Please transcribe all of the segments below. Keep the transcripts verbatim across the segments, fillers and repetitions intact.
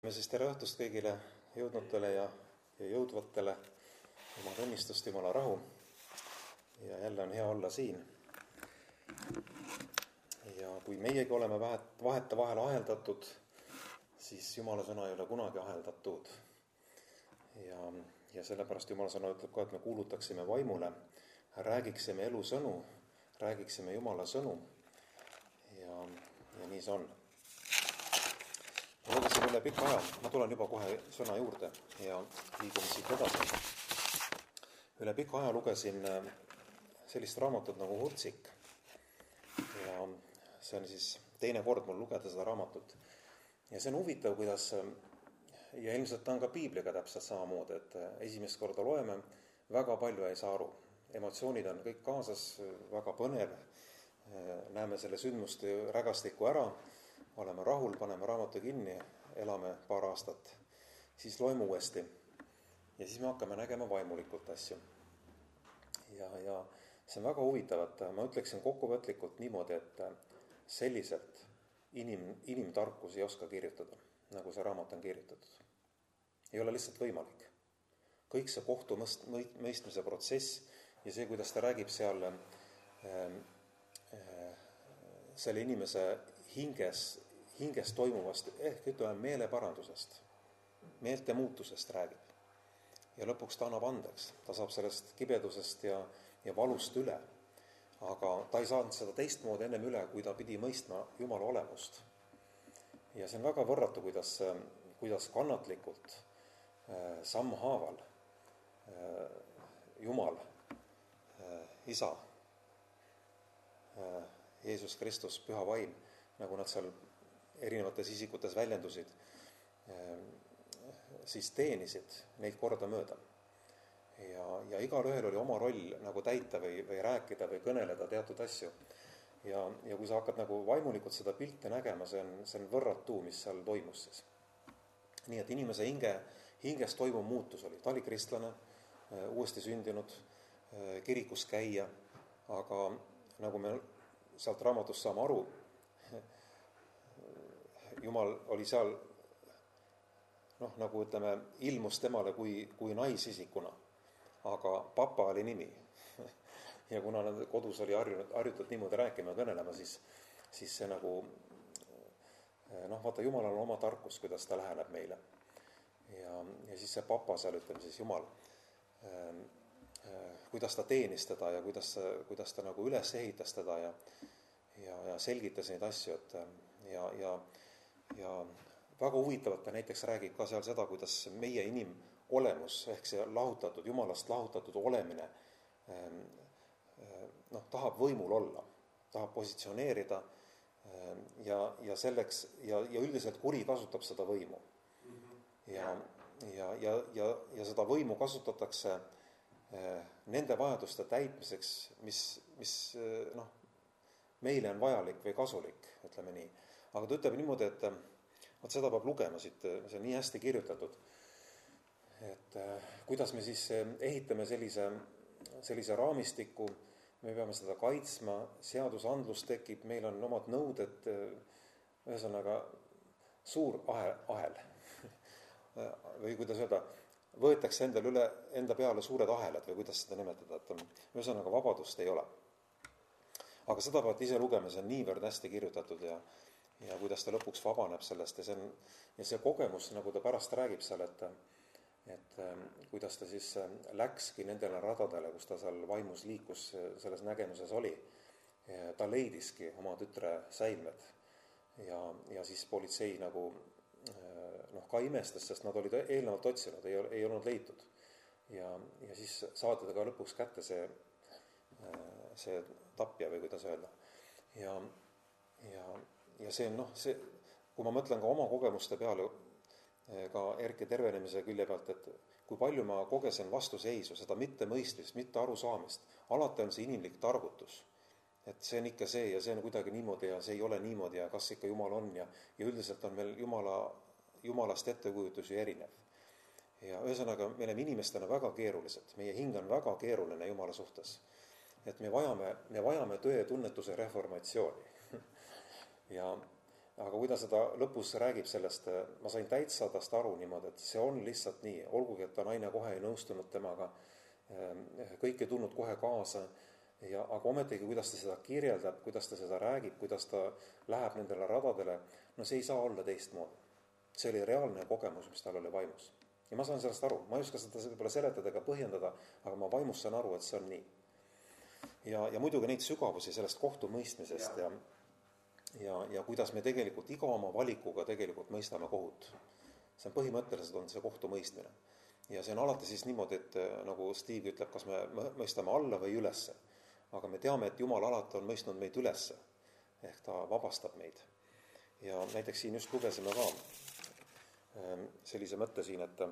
Me siis tere õhtust kõigile jõudnutele ja, ja jõudvatele, Jumala õnnistust, Jumala rahu. Ja jälle on hea olla siin. Ja kui meiegi oleme vahete vahel aheldatud, siis Jumala sõna ei ole kunagi aheldatud. Ja, ja sellepärast Jumala sõna ütleb ka, et me kuulutaksime vaimule, räägiksime elu sõnu, räägiksime Jumala sõnu. Ja, ja nii see on. Ma lugesin üle pika aja, ma tulen juba kohe sõna juurde ja liigume siit edasi. Üle pika aja lugesin sellist raamatut nagu Hurtsik. Ja see on siis teine kord mul lugeda seda raamatut. Ja see on huvitav, kuidas, ja ilmselt on ka Piibliga täpselt samamoodi, et esimest korda loeme, väga palju ei saa aru. Emotsioonid on kõik kaasas, väga põnev. Näeme selle sündmuste rägastiku ära, oleme rahul, paneme raamatu kinni, elame paar aastat, siis loeme uuesti ja siis me hakkame nägema vaimulikult asju. Ja, ja see on väga huvitav, et ma ütleksin kokkuvõtlikult niimoodi, et selliselt inim, inimtarkus ei oska kirjutada, nagu see raamat on kirjutatud. Ei ole lihtsalt võimalik. Kõik see kohtumõistmise protsess ja see, kuidas ta räägib seal äh, äh, selle inimese hinges, hinges toimuvast, ehk ütleme meeleparandusest, meelte muutusest räägib. Ja lõpuks ta annab andeks, ta saab sellest kibedusest ja, ja valust üle. Aga ta ei saanud seda teistmoodi ennem üle, kui ta pidi mõistma Jumala olemust. Ja see on väga võrratu, kuidas, kuidas kannatlikult äh, sammhaaval äh, Jumal, äh, Isa, äh, Jeesus Kristus, Püha Vaim, nagu nad seal erinevates isikutes väljendusid, siis teenisid neid korda mööda. Ja, ja igal ühel oli oma roll nagu täita või, või rääkida või kõneleda teatud asju. Ja, ja kui sa hakkad nagu vaimulikult seda pilti nägema, see on, see on võrratu, mis seal toimus siis. Nii et inimese hinge, hinges toimuv muutus oli. Ta oli kristlane, uuesti sündinud, kirikus käia, aga nagu me sealt raamatust saame aru, Jumal oli seal, noh, nagu ütleme, ilmus temale kui, kui naisisikuna, aga papa oli nimi. Ja kuna nad kodus oli harjunud, harjutud niimoodi rääkima ja kõnelema, siis, siis see nagu, noh, vaata, Jumalal on oma tarkus, kuidas ta läheneb meile. Ja, ja siis see papa seal, ütleme siis Jumal, kuidas ta teenis teda ja kuidas, kuidas ta nagu üles ehitas teda ja, ja, ja selgitas neid asju, et ja, ja, ja väga huvitavalt ta näiteks räägib ka seal seda, kuidas meie inimolemus, ehk see lahutatud, Jumalast lahutatud olemine, noh, tahab võimul olla, tahab positsioneerida ja, ja selleks, ja, ja üldiselt kuri kasutab seda võimu. Ja, ja, ja, ja, ja seda võimu kasutatakse nende vajaduste täitmiseks, mis, mis noh, meile on vajalik või kasulik, ütleme nii. Aga ta ütleb niimoodi, et võt seda peab lugema siit, see on nii hästi kirjutatud, et kuidas me siis ehitame sellise, sellise raamistiku, me peame seda kaitsma, seadusandlus tekib, meil on omad nõuded, ühesõnaga suur ahel, ahel. Või kuidas öelda, võetakse endale üle, enda peale suured ahelad või kuidas seda nimetada, et ühesõnaga vabadust ei ole. Aga seda peavad ise lugema, see on niivõrd hästi kirjutatud ja, ja kuidas ta lõpuks vabaneb sellest ja see, on, ja see kogemus, nagu ta pärast räägib seal, et, et kuidas ta siis läkski nendele radadele, kus ta seal vaimus liikus, selles nägemuses oli. Ta leidiski oma tütre säilmed ja, ja siis politsei nagu noh, ka imestas, sest nad olid eelnevalt otsinud, ei, ei olnud leitud. Ja, ja siis saadi ta ka lõpuks kätte see, see tapja või kuidas öelda. Ja, ja, ja see on, noh, see, kui ma mõtlen ka oma kogemuste peale, ka Erki tervenemise külje pealt, et kui palju ma kogesin vastuseisu, seda mitte mõistmist, mitte arusaamist, alati on see inimlik targutus. Et see on ikka see ja see on kuidagi niimoodi ja see ei ole niimoodi ja kas ikka Jumal on ja, ja üldiselt on meil Jumala, Jumalast ettekujutus ju erinev. Ja ühesõnaga, me oleme inimestena väga keerulised, meie hing on väga keeruline Jumala suhtes. Et me vajame, me vajame tõe tunnetuse reformatsiooni. Ja aga kui ta seda lõpus räägib sellest, ma sain täitsa tast aru niimoodi, et see on lihtsalt nii, olgugi, et ta naine kohe ei nõustunud temaga, kõik ei tulnud kohe kaasa, ja, aga ometigi, kuidas ta seda kirjeldab, kuidas ta seda räägib, kuidas ta läheb nendele radadele, no see ei saa olla teistmoodi. See oli reaalne kogemus, mis tal oli vaimus. Ja ma saan sellest aru, ma ei oska seda võib-olla seletada ega põhjendada, aga ma vaimus saan aru, et see on nii. Ja, ja muidugi neid sügavusi sellest kohtumõistmisest ja, ja, ja kuidas me tegelikult iga oma valikuga tegelikult mõistame kohut. See on põhimõtteliselt on see kohtumõistmine. Ja see on alati siis niimoodi, et nagu Steve ütleb, kas me mõistame alla või ülesse. Aga me teame, et Jumal alati on mõistnud meid ülesse. Ehk ta vabastab meid. Ja näiteks siin just lugesime ka sellise mõtte siin, et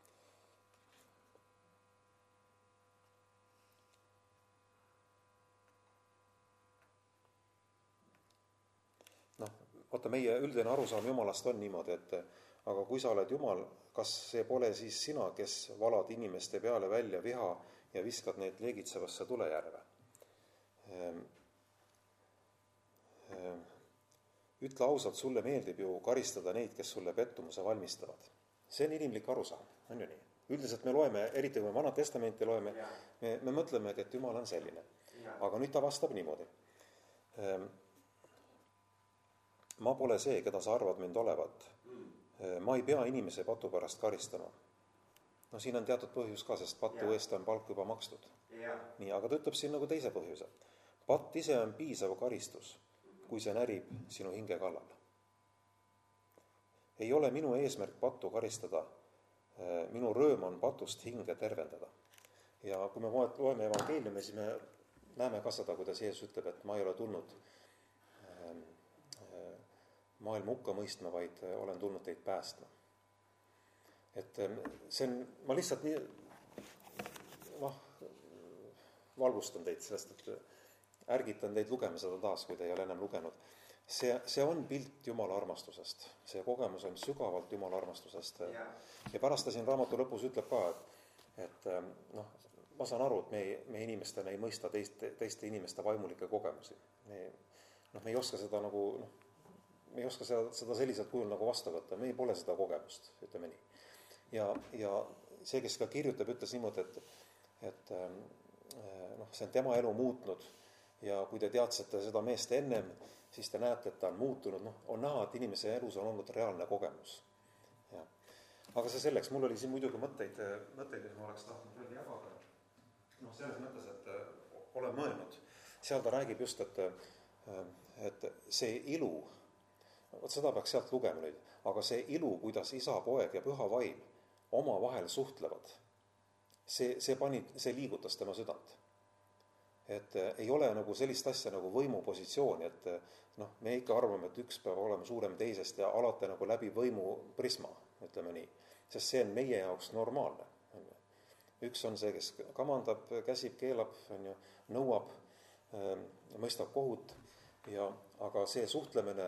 noh, vaata meie üldine arusaam Jumalast on niimoodi, et aga kui sa oled Jumal, kas see pole siis sina, kes valad inimeste peale välja viha ja viskad neid leegitsevasse tulejärve? Ütle ausalt, sulle meeldib ju karistada neid, kes sulle pettumuse valmistavad. See on inimlik arusaam, on ju nii. Üldiselt me loeme, eriti kui me Vanat Testamenti loeme, me, me mõtleme, et Jumal on selline. Aga nüüd ta vastab niimoodi. Ma pole see, keda sa arvad mind olevat. Ma ei pea inimese patu pärast karistama. No siin on teatud põhjus ka, sest patu eest on palk juba makstud. Nii, aga ta ütleb siin nagu teise põhjuse. Patt ise on piisav karistus, kui see närib sinu hinge kallal. Ei ole minu eesmärk pattu karistada, minu rööm on patust hinge tervendada. Ja kui me loeme evangeeliumi, siis me näeme ka seda, kuidas Jeesus ütleb, et ma ei ole tulnud maailma hukka mõistma, vaid olen tulnud teid päästma. Et see on, ma lihtsalt nii, noh, valgustan teid sellest, et ärgitan teid lugema seda taas, kui te ei ole enam lugenud. See, see on pilt Jumala armastusest. See kogemus on sügavalt Jumala armastusest. Ja pärast ta siin raamatu lõpus ütleb ka, et, et noh, ma saan aru, et me, me inimestena ei mõista teiste, teiste inimeste vaimulikke kogemusi. Me, noh, me ei oska seda nagu, noh, me ei oska seda, seda selliselt kujul nagu vastu võtta. Me ei pole seda kogemust, ütleme nii. Ja, ja see, kes ka kirjutab, ütles niimoodi, et, et noh, see on tema elu muutnud ja kui te teadsite seda meest ennem, siis te näete, et ta on muutunud, noh, on näha, et inimese elus on olnud reaalne kogemus. Ja. Aga see selleks, mul oli siin muidugi mõtteid, mõtteid, mis ma oleks tahtnud veel jagada. Noh, selles mõttes, et olen mõelnud. Seal ta räägib just, et, et see ilu, vot seda peaks sealt lugema nüüd, aga see ilu, kuidas isa, poeg ja püha vaim oma vahel suhtlevad, see, see, pani, see liigutas tema südant. Et ei ole nagu sellist asja nagu võimupositsiooni, et noh, me ikka arvame, et üks peab olema suurem teisest ja alati nagu läbi võimu prisma, ütleme nii. Sest see on meie jaoks normaalne. Üks on see, kes kamandab, käsib, keelab, on ju, nõuab, mõistab kohut, ja, aga see suhtlemine,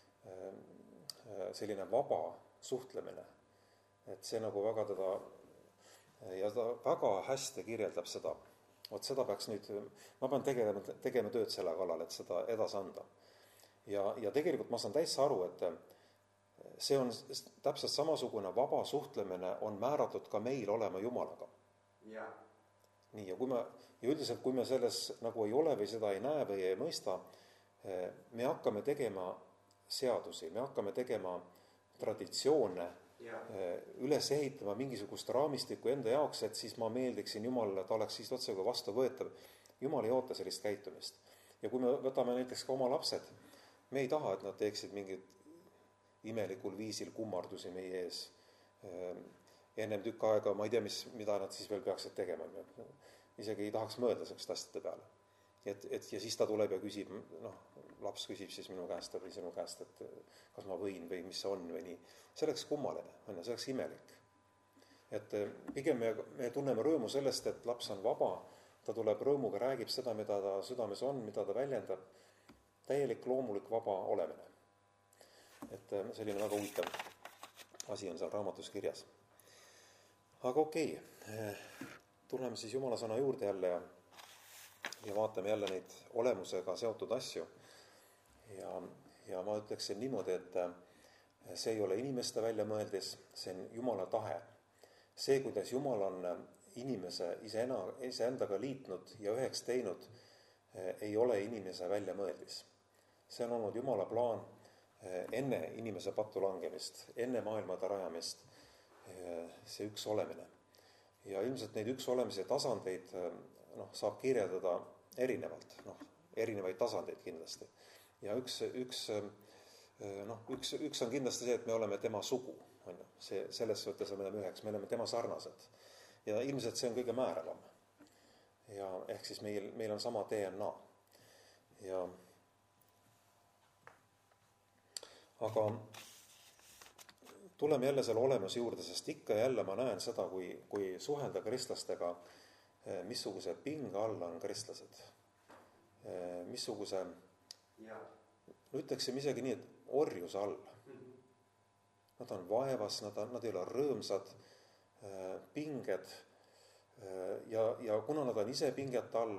selline vaba suhtlemine, et see nagu väga teda, ja ta väga hästi kirjeldab seda. Vot seda peaks nüüd, ma pean tegema, tegema tööd selle kallal, et seda edasi anda. Ja, ja tegelikult ma saan täitsa aru, et see on täpselt samasugune vaba suhtlemine on määratud ka meil olema Jumalaga. Ja. Nii, ja, kui me, ja üldiselt, kui me selles nagu ei ole või seda ei näe või ei mõista, me hakkame tegema seadusi, me hakkame tegema traditsioone, ja. Üles ehitama mingisugust raamistikku enda jaoks, et siis ma meeldiksin Jumalale, ta oleks siis otse kui vastu võetav. Jumal ei oota sellist käitumist. Ja kui me võtame näiteks ka oma lapsed, me ei taha, et nad teeksid mingid imelikul viisil kummardusi meie ees. Ennem tükk aega, ma ei tea, mis, mida nad siis veel peaksid tegema. Isegi ei tahaks mõelda sellist asjade peale. Et, et, ja siis ta tuleb ja küsib, noh, laps küsib siis minu käest või sinu käest, et kas ma võin või mis see on või nii. See oleks kummaline, see oleks imelik. Et pigem me, me tunneme rõõmu sellest, et laps on vaba, ta tuleb rõõmuga, räägib seda, mida ta südames on, mida ta väljendab. Täielik loomulik vaba olemine. Et selline väga huvitav asi on seal raamatus kirjas. Aga okei, tuleme siis Jumala sõna juurde jälle ja ja vaatame jälle neid olemusega seotud asju. Ja, ja ma ütleksin niimoodi, et see ei ole inimeste väljamõeldis, see on Jumala tahe. See, kuidas Jumal on inimese iseena, iseendaga liitnud ja üheks teinud, ei ole inimese väljamõeldis. See on olnud Jumala plaan enne inimese pattu langemist, enne maailmade rajamist, see üks olemine. Ja ilmselt neid üks olemise tasandeid noh, saab kirjeldada erinevalt, noh, erinevaid tasandeid kindlasti. Ja üks, üks, noh, üks, üks on kindlasti see, et me oleme tema sugu. On ju. See, selles suhtes me oleme üheks, me oleme tema sarnased. Ja ilmselt see on kõige määravam. Ja ehk siis meil, meil on sama D N A. Ja aga tuleme jälle selle olemise juurde, sest ikka jälle ma näen seda, kui, kui suhelda kristlastega, missuguse pinge all on kristlased. Missuguse, no ütleksime isegi nii, et orjuse all. Nad on vaevas, nad, on, nad ei ole rõõmsad, pinged ja, ja kuna nad on ise pinget all,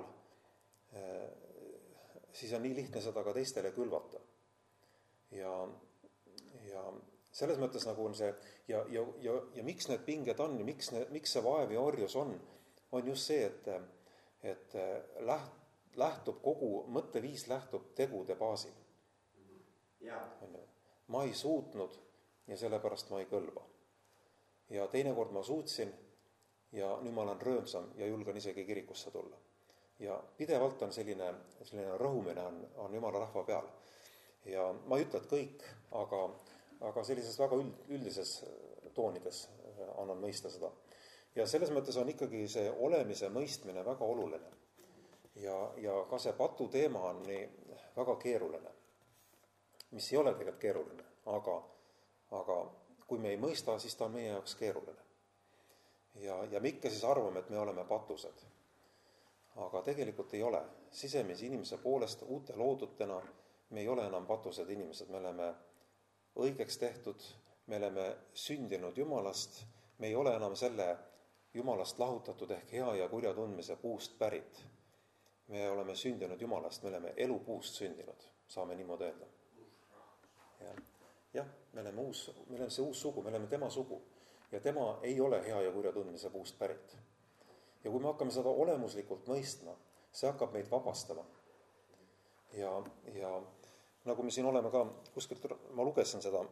siis on nii lihtne seda ka teistele külvata. Ja, ja selles mõttes nagu on see, ja, ja, ja, ja miks need pinged on, miks, ne, miks see vaev ja orjus on, on just see, et, et läht, lähtub kogu, mõtteviis lähtub tegude baasil. Ja. Ma ei suutnud ja sellepärast ma ei kõlba. Ja teinekord ma suutsin ja nüüd ma olen rõõmsam ja julgen isegi kirikusse tulla. Ja pidevalt on selline, selline rõhumine on, on Jumala rahva peal. Ja ma ei ütle, et kõik, aga, aga sellises väga üld, üldises toonides annan mõista seda. Ja selles mõttes on ikkagi see olemise mõistmine väga oluline. Ja, ja ka see patu teema on nii väga keeruline, mis ei ole tegelikult keeruline, aga, aga kui me ei mõista, siis ta on meie jaoks keeruline. Ja, ja me ikka siis arvame, et me oleme patused. Aga tegelikult ei ole. Sisemise inimese poolest uute loodutena me ei ole enam patused inimesed, me oleme õigeks tehtud, me oleme sündinud Jumalast, me ei ole enam selle Jumalast lahutatud ehk hea ja kurja tundmise puust pärit. Me oleme sündinud Jumalast, me oleme elupuust sündinud, saame niimoodi öelda. Ja, jah, me oleme, uus, me oleme see uus sugu, me oleme tema sugu ja tema ei ole hea ja kurja tundmise puust pärit. Ja kui me hakkame seda olemuslikult mõistma, see hakkab meid vabastama. Ja, ja nagu me siin oleme ka, kuskilt ma lugesin seda,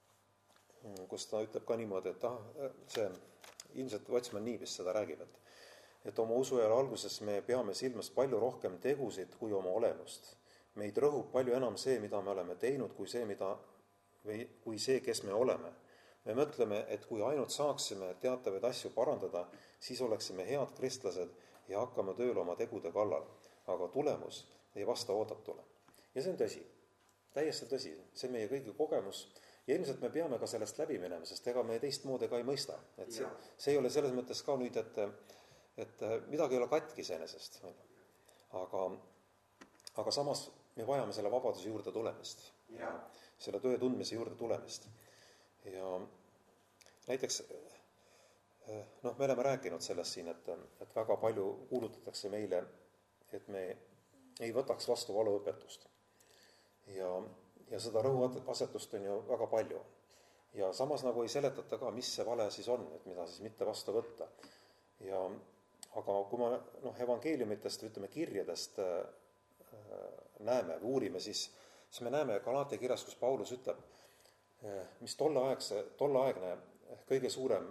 kus ta ütleb ka niimoodi, et ah, see ilmselt Vatsman nii vist seda räägib, et, et oma usuajal alguses me peame silmas palju rohkem tegusid kui oma olemust. Meid rõhub palju enam see, mida me oleme teinud, kui see, mida, või kui see, kes me oleme. Me mõtleme, et kui ainult saaksime teatavaid asju parandada, siis oleksime head kristlased ja hakkame tööle oma tegude kallal. Aga tulemus ei vasta oodatule. Ja see on tõsi. Täiesti tõsi, see on meie kõigi kogemus ja ilmselt me peame ka sellest läbi minema, sest ega me teist moodi ka ei mõista. Et see, see ei ole selles mõttes ka nüüd, et, et midagi ei ole katki iseenesest. Aga, aga samas me vajame selle vabaduse juurde tulemist. Ja selle töö tundmise juurde tulemist. Ja näiteks, noh, me oleme rääkinud sellest siin, et, et väga palju kuulutatakse meile, et me ei võtaks vastu valuõpetust. Ja, ja seda rõhuasetust on ju väga palju. Ja samas nagu ei seletata ka, mis see vale siis on, et mida siis mitte vastu võtta. Ja, aga kui ma noh, evangeeliumitest, ütleme kirjadest äh, näeme, uurime, siis, siis me näeme Galatia kirjas, kus Paulus ütleb, äh, mis tolleaegse, tolleaegne kõige suurem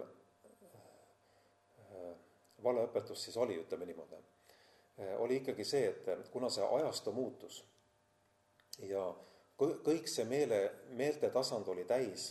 äh, valeõpetus siis oli, ütleme niimoodi, äh, oli ikkagi see, et kuna see ajastu muutus, ja kõik see meele, meelte tasand oli täis,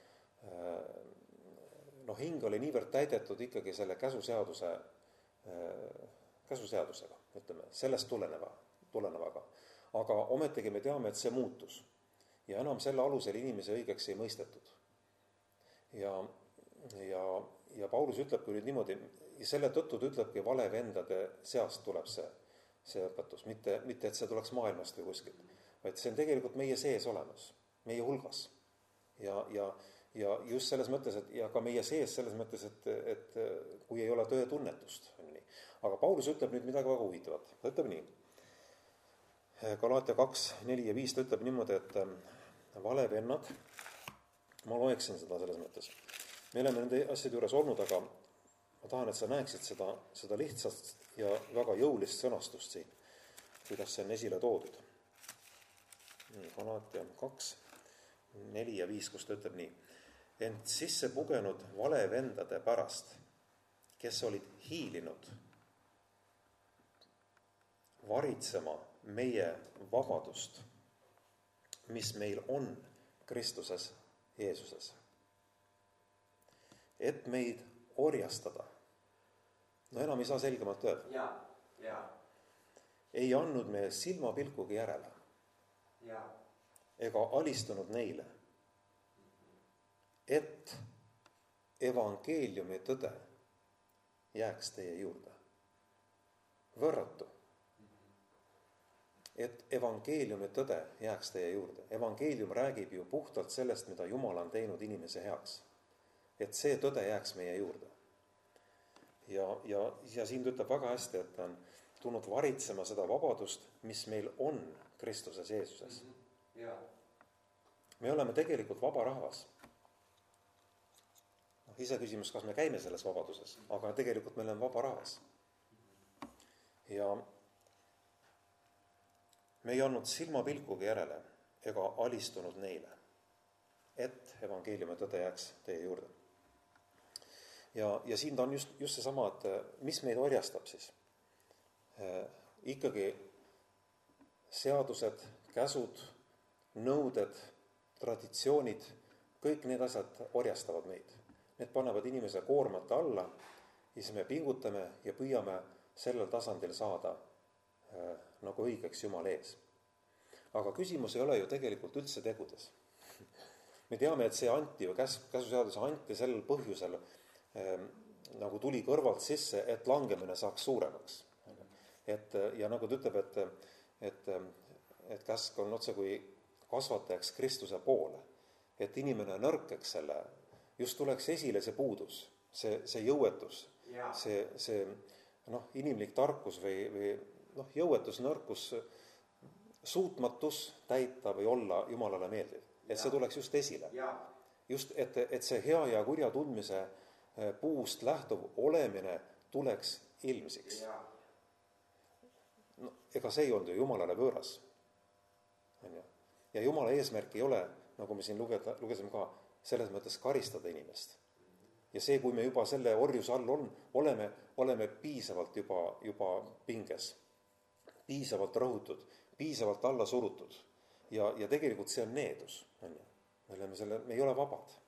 noh, hing oli niivõrd täidetud ikkagi selle käsuseaduse, käsuseadusega, ütleme, sellest tuleneva, tulenevaga. Aga ometigi me teame, et see muutus. Ja enam selle alusel inimese õigeks ei mõistetud. Ja, ja, ja Paulus ütleb küll niimoodi, ja selle tõttu ütlebki valevendade seast tuleb see, see õpetus, mitte, mitte et see tuleks maailmast või kuskilt. Vaid see on tegelikult meie sees olemas, meie hulgas. Ja, ja, ja just selles mõttes, et ja ka meie sees selles mõttes, et, et kui ei ole tõetunnetust. Aga Paulus ütleb nüüd midagi väga huvitavat. Ta ütleb nii. Galatia kaks, neli ja viis ta ütleb niimoodi, et valevennad, ma loeksin seda selles mõttes. Me oleme nende asjade juures olnud, aga ma tahan, et sa näeksid seda, seda lihtsast ja väga jõulist sõnastust siin, kuidas see on esile toodud. Galatia kaks, neli ja viis, kus ta ütleb nii. Ent sisse pugenud valevendade pärast, kes olid hiilinud varitsema meie vabadust, mis meil on Kristuses Jeesuses. Et meid orjastada, no enam ei saa selgemalt öelda, ja, ja. ei andnud me silmapilkugi järele Ja. ega alistunud neile, et evangeeliumi tõde jääks teie juurde. Võrratu. Et evangeeliumi tõde jääks teie juurde. Evangeelium räägib ju puhtalt sellest, mida Jumal on teinud inimese heaks. Et see tõde jääks meie juurde. Ja, ja, ja siin ütleb väga hästi, et on tulnud varitsema seda vabadust, mis meil on Kristuses Jeesuses. Ja. Me oleme tegelikult vaba rahvas. No, ise küsimus, kas me käime selles vabaduses, aga tegelikult me oleme vaba rahvas. Ja me ei olnud silmapilkugi järele ega alistunud neile, et evangeeliumi tõde jääks teie juurde. Ja, ja siin ta on just, just seesama, et mis meid orjastab siis. Eh, ikkagi seadused, käsud, nõuded, traditsioonid, kõik need asjad orjastavad meid. Need panevad inimese koormate alla ja siis me pingutame ja püüame sellel tasandil saada äh, nagu õigeks Jumala ees. Aga küsimus ei ole ju tegelikult üldse tegudes. Me teame, et see anti ju käs, käsuseaduse anti sellel põhjusel äh, nagu tuli kõrvalt sisse, et langemine saaks suuremaks. Et, ja nagu ta ütleb, et, et, et käsk on otse kui kasvatajaks Kristuse poole, et inimene nõrkeks selle, just tuleks esile see puudus, see, see jõuetus, see, see noh, inimlik tarkus või, või noh, jõuetus, nõrkus, suutmatus täita või olla Jumalale meeldiv. Et see tuleks just esile. Just, et, et see hea ja kurja tundmise puust lähtuv olemine tuleks ilmsiks. No, ega see ei olnud ju Jumalale võõras. Ja Jumala eesmärk ei ole, nagu me siin lugeda, lugesime ka, selles mõttes karistada inimest. Ja see, kui me juba selle orjuse all on, oleme, oleme piisavalt juba, juba pinges, piisavalt rõhutud, piisavalt alla surutud. Ja, ja tegelikult see on needus. Me, oleme selle, me ei ole vabad.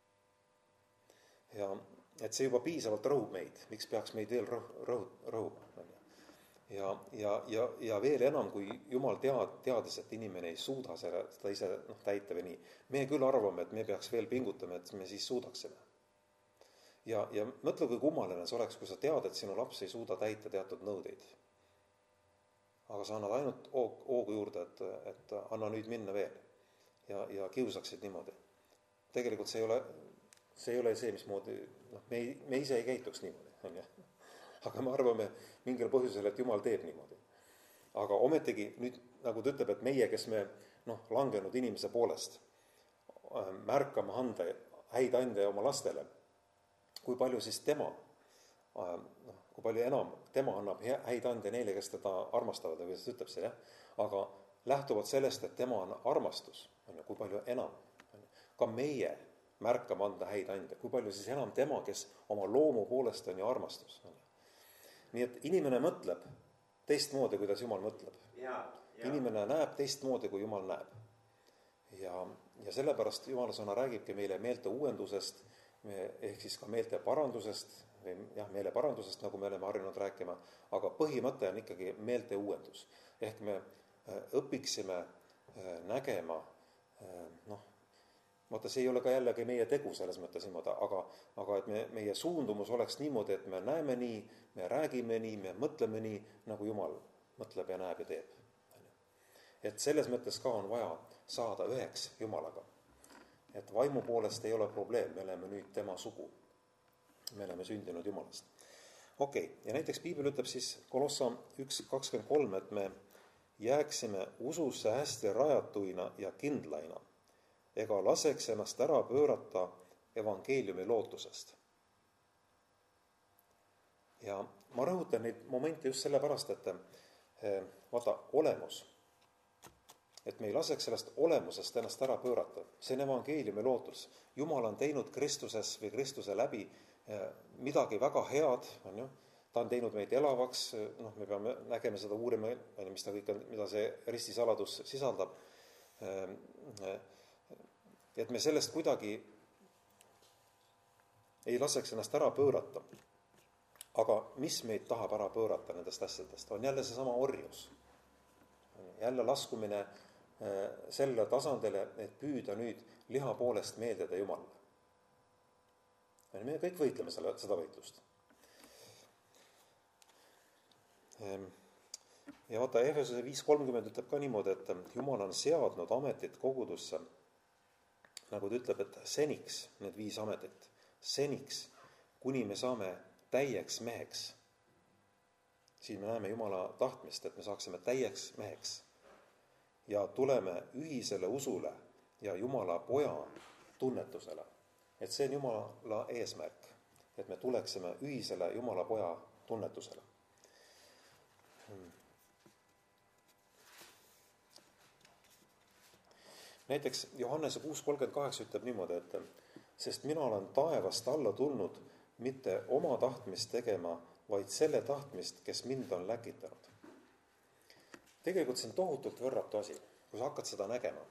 Ja et see juba piisavalt rõhub meid, miks peaks meid veel rõh, rõh, rõhuma. Ja, ja, ja, ja veel enam, kui Jumal tead, teades, et inimene ei suuda seda, seda ise noh, täita või nii. Me küll arvame, et me peaks veel pingutama, et me siis suudaksime. Ja, ja mõtle, kui kummaline see oleks, kui sa tead, et sinu laps ei suuda täita teatud nõudeid. Aga sa annad ainult hoogu juurde, et, et anna nüüd minna veel. Ja, ja kiusaksid niimoodi. Tegelikult see ei ole see, ei ole see mismoodi, noh, me, me ise ei käituks niimoodi. On jah? Aga me arvame mingil põhjusel, et Jumal teeb niimoodi. Aga ometigi nüüd, nagu ta ütleb, et meie, kes me noh, langenud inimese poolest märkame ande, häid ande oma lastele, kui palju siis tema, noh, kui palju enam tema annab häid ande neile, kes teda armastavad, või ta ütleb see, jah? Aga lähtuvalt sellest, et tema on armastus, kui palju enam, ka meie märkame anda häid ande, kui palju siis enam tema, kes oma loomu poolest on ju armastus. Nii et inimene mõtleb teistmoodi, kuidas Jumal mõtleb. Ja, ja. Inimene näeb teistmoodi, kui Jumal näeb. Ja, ja sellepärast Jumala sõna räägibki meile meelte uuendusest, ehk siis ka meelte parandusest, või jah, meele parandusest, nagu me oleme harjunud rääkima, aga põhimõte on ikkagi meelte uuendus. Ehk me õpiksime nägema, noh, vaata, see ei ole ka jällegi meie tegu selles mõttes niimoodi, aga, aga et me, meie suundumus oleks niimoodi, et me näeme nii, me räägime nii, me mõtleme nii, nagu Jumal mõtleb ja näeb ja teeb. Et selles mõttes ka on vaja saada üheks Jumalaga. Et vaimu poolest ei ole probleem, me oleme nüüd tema sugu. Me oleme sündinud Jumalast. Okei, okay. Ja näiteks Piibel ütleb siis Kolossa üks kakskümmend kolm, et me jääksime ususse hästi rajatuina ja kindlaina ega laseks ennast ära pöörata evangeeliumi lootusest. Ja ma rõhutan neid momente just sellepärast, et vaata, olemus, et me ei laseks sellest olemusest ennast ära pöörata. See on evangeeliumi lootus. Jumal on teinud Kristuses või Kristuse läbi midagi väga head, on ju. Ta on teinud meid elavaks, noh, me peame nägema seda, uurima, mis ta kõik on, mida see ristisaladus sisaldab. Et me sellest kuidagi ei laseks ennast ära pöörata. Aga mis meid tahab ära pöörata nendest asjadest, on jälle seesama orjus. Jälle laskumine selle tasandile, et püüda nüüd liha poolest meeldida Jumalale. Me kõik võitleme selle, seda võitlust. Ja vaata, Efesuse viis kolmkümmend ütleb ka niimoodi, et Jumal on seadnud ametit kogudusse, nagu ta ütleb, et seniks, need viis ametit, seniks, kuni me saame täieks meheks. Siin me näeme Jumala tahtmist, et me saaksime täieks meheks ja tuleme ühisele usule ja Jumala poja tunnetusele. Et see on Jumala eesmärk, et me tuleksime ühisele Jumala poja tunnetusele. Näiteks Johannese kuus kolmkümmend kaheksa ütleb niimoodi, et sest mina olen taevast alla tulnud mitte oma tahtmist tegema, vaid selle tahtmist, kes mind on läkitanud. Tegelikult see on tohutult võrratu asi, kui sa hakkad seda nägema.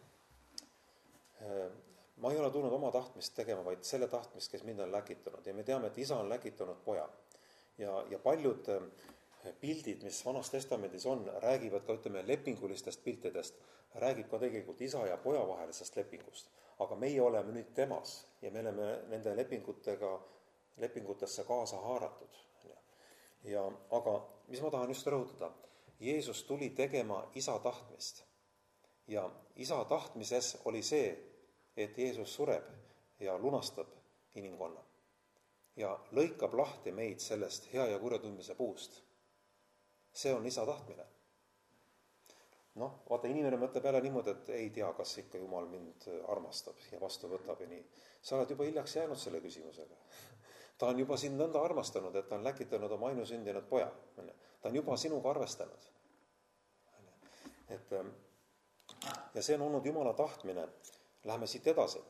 Ma ei ole tulnud oma tahtmist tegema, vaid selle tahtmist, kes mind on läkitanud. Ja me teame, et isa on läkitanud poja. Ja, ja paljud pildid, mis Vanas Testamendis on, räägivad ka, ütleme, lepingulistest piltidest, räägib ka tegelikult isa ja poja vahelisest lepingust. Aga meie oleme nüüd temas ja me oleme nende lepingutega, lepingutesse kaasa haaratud. Ja, aga mis ma tahan just rõhutada? Jeesus tuli tegema isa tahtmist. Ja isa tahtmises oli see, et Jeesus sureb ja lunastab inimkonna. Ja lõikab lahti meid sellest hea ja kurja tundmise puust. See on isa tahtmine. Noh, vaata, inimene mõtleb jälle niimoodi, et ei tea, kas ikka Jumal mind armastab ja vastu võtab ja nii. Sa oled juba hiljaks jäänud selle küsimusega. Ta on juba sind nõnda armastanud, et ta on läkitanud oma ainusündinud poja. Ta on juba sinuga arvestanud. Et, ja see on olnud Jumala tahtmine. Läheme siit edasi.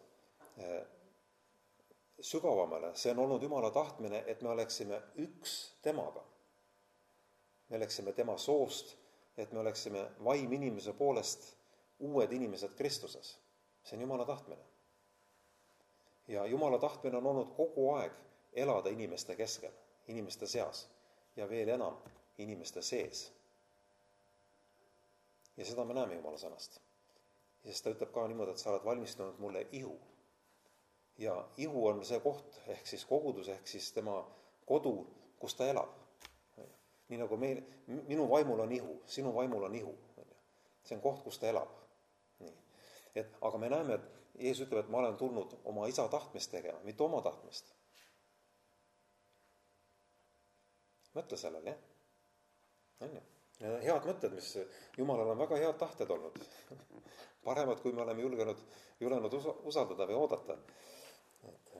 Sügavamale. See on olnud Jumala tahtmine, et me oleksime üks temaga. Me oleksime tema soost, et me oleksime vaim inimese poolest uued inimesed Kristuses. See on Jumala tahtmine. Ja Jumala tahtmine on olnud kogu aeg elada inimeste keskel, inimeste seas ja veel enam inimeste sees. Ja seda me näeme Jumala sõnast. Ja siis ta ütleb ka niimoodi, et sa oled valmistanud mulle ihu. Ja ihu on see koht, ehk siis kogudus, ehk siis tema kodu, kus ta elab. Nii nagu meil, minu vaimul on ihu, sinu vaimul on ihu. See on koht, kus ta elab. Nii. Et, aga me näeme, et Jeesus ütleb, et ma olen tulnud oma isa tahtmist tegema, mitte oma tahtmist. Mõtle sellele, jah? On ju? Head mõtted, mis Jumalal on väga head tahted olnud. Paremad, kui me oleme julgenud, julgenud usaldada või oodata. Et,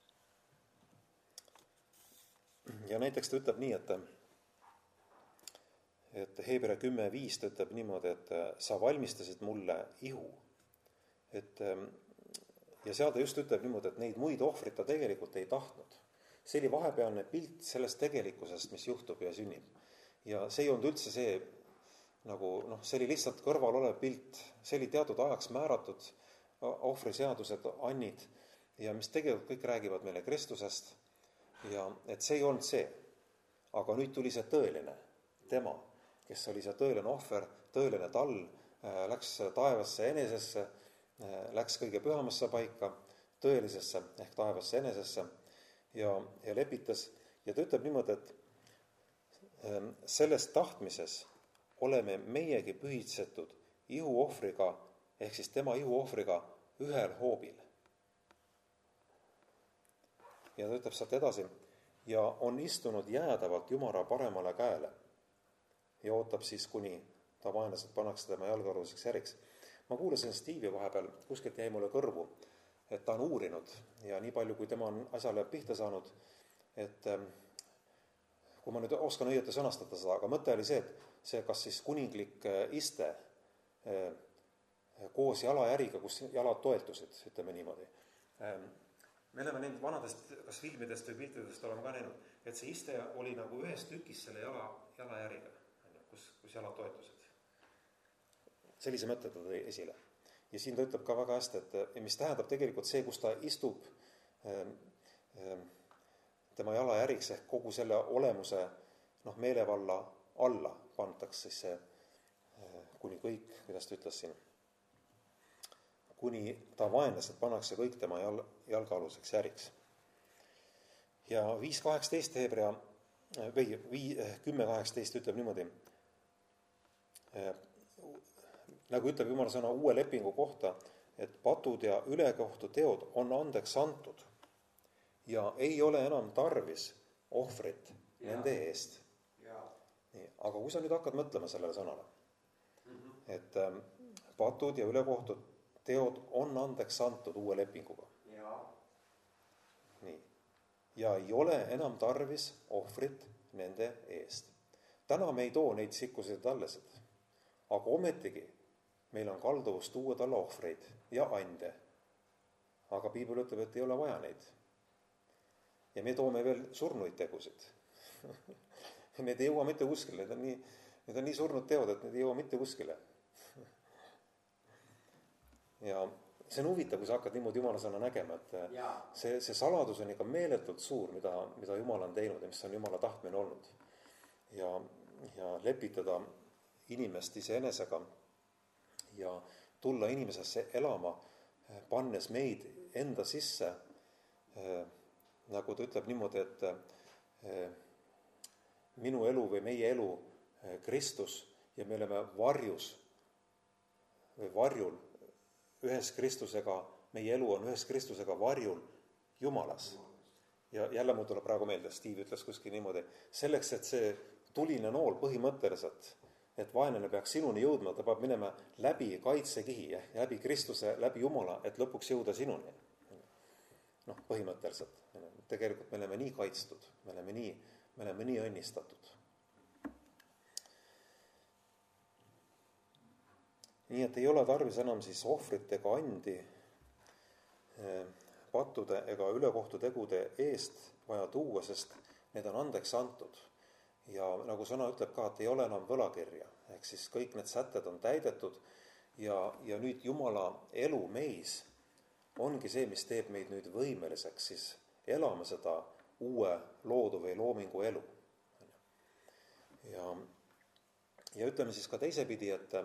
ja näiteks ta ütleb nii, et, et Heebrea kümme viis ta ütleb niimoodi, et sa valmistasid mulle ihu. Et, ja seal ta just ütleb niimoodi, et neid muid ohvrit ta tegelikult ei tahtnud. See oli vahepealne pilt sellest tegelikkusest, mis juhtub ja sünnib. Ja see ei olnud üldse see, nagu, noh, see oli lihtsalt kõrval olev pilt. See oli teatud ajaks määratud ohvriseadused, annid, ja mis tegelikult kõik räägivad meile Kristusest. Ja et see ei olnud see. Aga nüüd tuli see tõeline tema, kes oli see tõeline ohver, tõeline tall, läks taevasse enesesse, läks kõige pühamasse paika, tõelisesse ehk taevasse enesesse ja, ja lepitas. Ja ta ütleb niimoodi, et selles tahtmises oleme meiegi pühitsetud ihuohvriga, ehk siis tema ihuohvriga ühel hoobil. Ja ta ütleb sealt edasi, ja on istunud jäädavalt Jumala paremale käele ja ootab siis, kuni ta vaenlased pannakse tema jalgealuseks äriks. ma kuulasin Steve'i vahepeal, kuskilt jäi mulle kõrvu, et ta on uurinud ja nii palju, kui tema on asjale pihta saanud, et kui ma nüüd oskan õieti sõnastada seda, aga mõte oli see, et see kas siis kuninglik iste koos jalajäriga, kus jalad toetusid, ütleme niimoodi. Me oleme näinud vanadest, kas filmidest või piltidest oleme ka näinud, et see iste oli nagu ühes tükis selle jala, jalajäriga, kus, kus jalad toetusid. Sellise mõtte ta tõi esile. Ja siin ta ütleb ka väga hästi, et mis tähendab tegelikult see, kus ta istub tema jalajäriks ehk kogu selle olemuse noh, meelevalla alla pandaks siis see kuni kõik, kuidas ta ütles siin, kuni ta vaenlased pannakse kõik tema jal, jalgaaluseks järiks. Ja viis kaheksateist Hebrea või vii, kümme kaheksateist ütleb niimoodi, nagu ütleb Jumala sõna uue lepingu kohta, et patud ja ülekohtu teod on andeks antud ja ei ole enam tarvis ohvrit ja. Nende eest. Nii, aga kui sa nüüd hakkad mõtlema sellele sõnale, mm-hmm. et ähm, patud ja ülekohtu teod on andeks antud uue lepinguga. Ja. Nii. Ja ei ole enam tarvis ohvrit nende eest. Täna me ei too neid sikkuseid tallesid, aga ometigi meil on kalduvus tuua talle ohvreid ja ande. Aga piibel ütleb, et ei ole vaja neid. Ja me toome veel surnuid tegusid. Need ei jõua mitte kuskile, need on nii, need on nii surnud teod, et need ei jõua mitte kuskile. Ja see on huvitav, kui sa hakkad niimoodi Jumala sõna nägema, et see, see saladus on ikka meeletult suur, mida, mida Jumal on teinud ja mis on Jumala tahtmine olnud. Ja, ja lepitada inimest iseenesega ja tulla inimesesse elama, pannes meid enda sisse, nagu ta ütleb niimoodi, et minu elu või meie elu Kristus ja me oleme varjus või varjul ühes Kristusega, meie elu on ühes Kristusega varjul Jumalas. Ja jälle mul tuleb praegu meelde, Steve ütles kuskil niimoodi, selleks, et see tuline nool põhimõtteliselt, et vaenlane peaks sinuni jõudma, ta peab minema läbi kaitsekihi, läbi Kristuse, läbi Jumala, et lõpuks jõuda sinuni. Noh, põhimõtteliselt. Tegelikult me oleme nii kaitstud, me oleme nii, me oleme nii õnnistatud. Nii, et ei ole tarvis enam siis ohvrit ega andi pattude ega ülekohtu tegude eest vaja tuua, sest need on andeks antud. Ja nagu sõna ütleb ka, et ei ole enam võlakirja, ehk siis kõik need sätted on täidetud ja, ja nüüd Jumala elu meis ongi see, mis teeb meid nüüd võimeliseks siis elama seda uue loodu või loomingu elu. Ja, ja ütleme siis ka teisepidi, et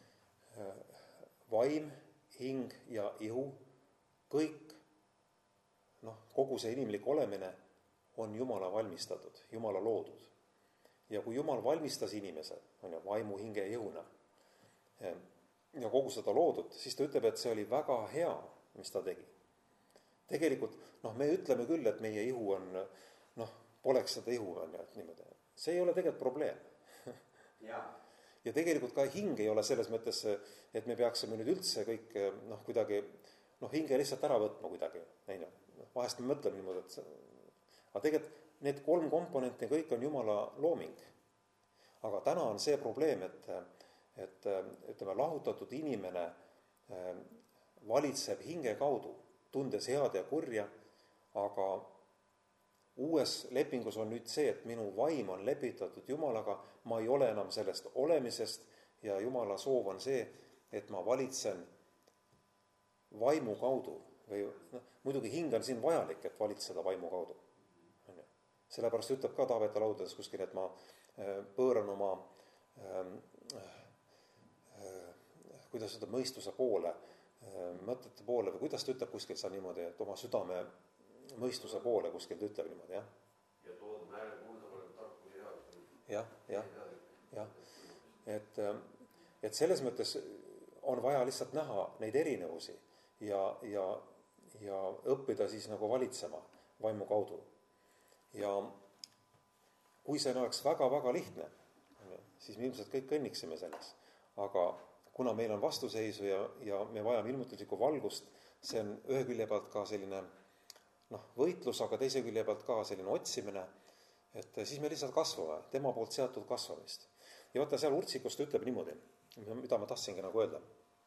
vaim, hing ja ihu, kõik, noh, kogu see inimlik olemine on Jumala valmistatud, Jumala loodud. Ja kui Jumal valmistas inimese, on ju, vaimu, hinge ja ihuna, ja kogu seda loodut, siis ta ütleb, et see oli väga hea, mis ta tegi. Tegelikult, noh, me ütleme küll, et meie ihu on, noh, poleks seda ihu, on ju, et niimoodi. See ei ole tegelikult probleem. Ja. ja tegelikult ka hing ei ole selles mõttes, et me peaksime nüüd üldse kõik, noh, kuidagi, noh, hinge lihtsalt ära võtma kuidagi. Ei, no, vahest me mõtleme niimoodi, et aga tegelikult need kolm komponenti kõik on Jumala looming. Aga täna on see probleem, et, et ütleme, lahutatud inimene valitseb hinge kaudu, tundes head ja kurja, aga uues lepingus on nüüd see, et minu vaim on lepitatud Jumalaga, ma ei ole enam sellest olemisest ja Jumala soov on see, et ma valitsen vaimu kaudu või noh, muidugi hing on siin vajalik, et valitseda vaimu kaudu. Sellepärast ütleb ka Taavete laudades kuskil, et ma pööran oma äh, äh, kuidas ütleb, mõistuse poole, äh, mõtete poole või kuidas ta ütleb kuskil seal niimoodi, et oma südame mõistuse poole kuskil ta ütleb niimoodi, jah? Ja tood hääle kuulda pole tarkusi head. Jah, jah, jah. Et, et selles mõttes on vaja lihtsalt näha neid erinevusi ja, ja, ja õppida siis nagu valitsema vaimu kaudu. Ja kui see oleks väga-väga lihtne, siis me ilmselt kõik õnniksime selles. Aga kuna meil on vastuseisu ja, ja me vajame ilmutuslikku valgust, see on ühe külje pealt ka selline noh, võitlus, aga teise külje pealt ka selline otsimine, et siis me lihtsalt kasvame, tema poolt seatud kasvamist. Ja vaata, seal Urtsikust ütleb niimoodi, mida ma tahtsingi nagu öelda.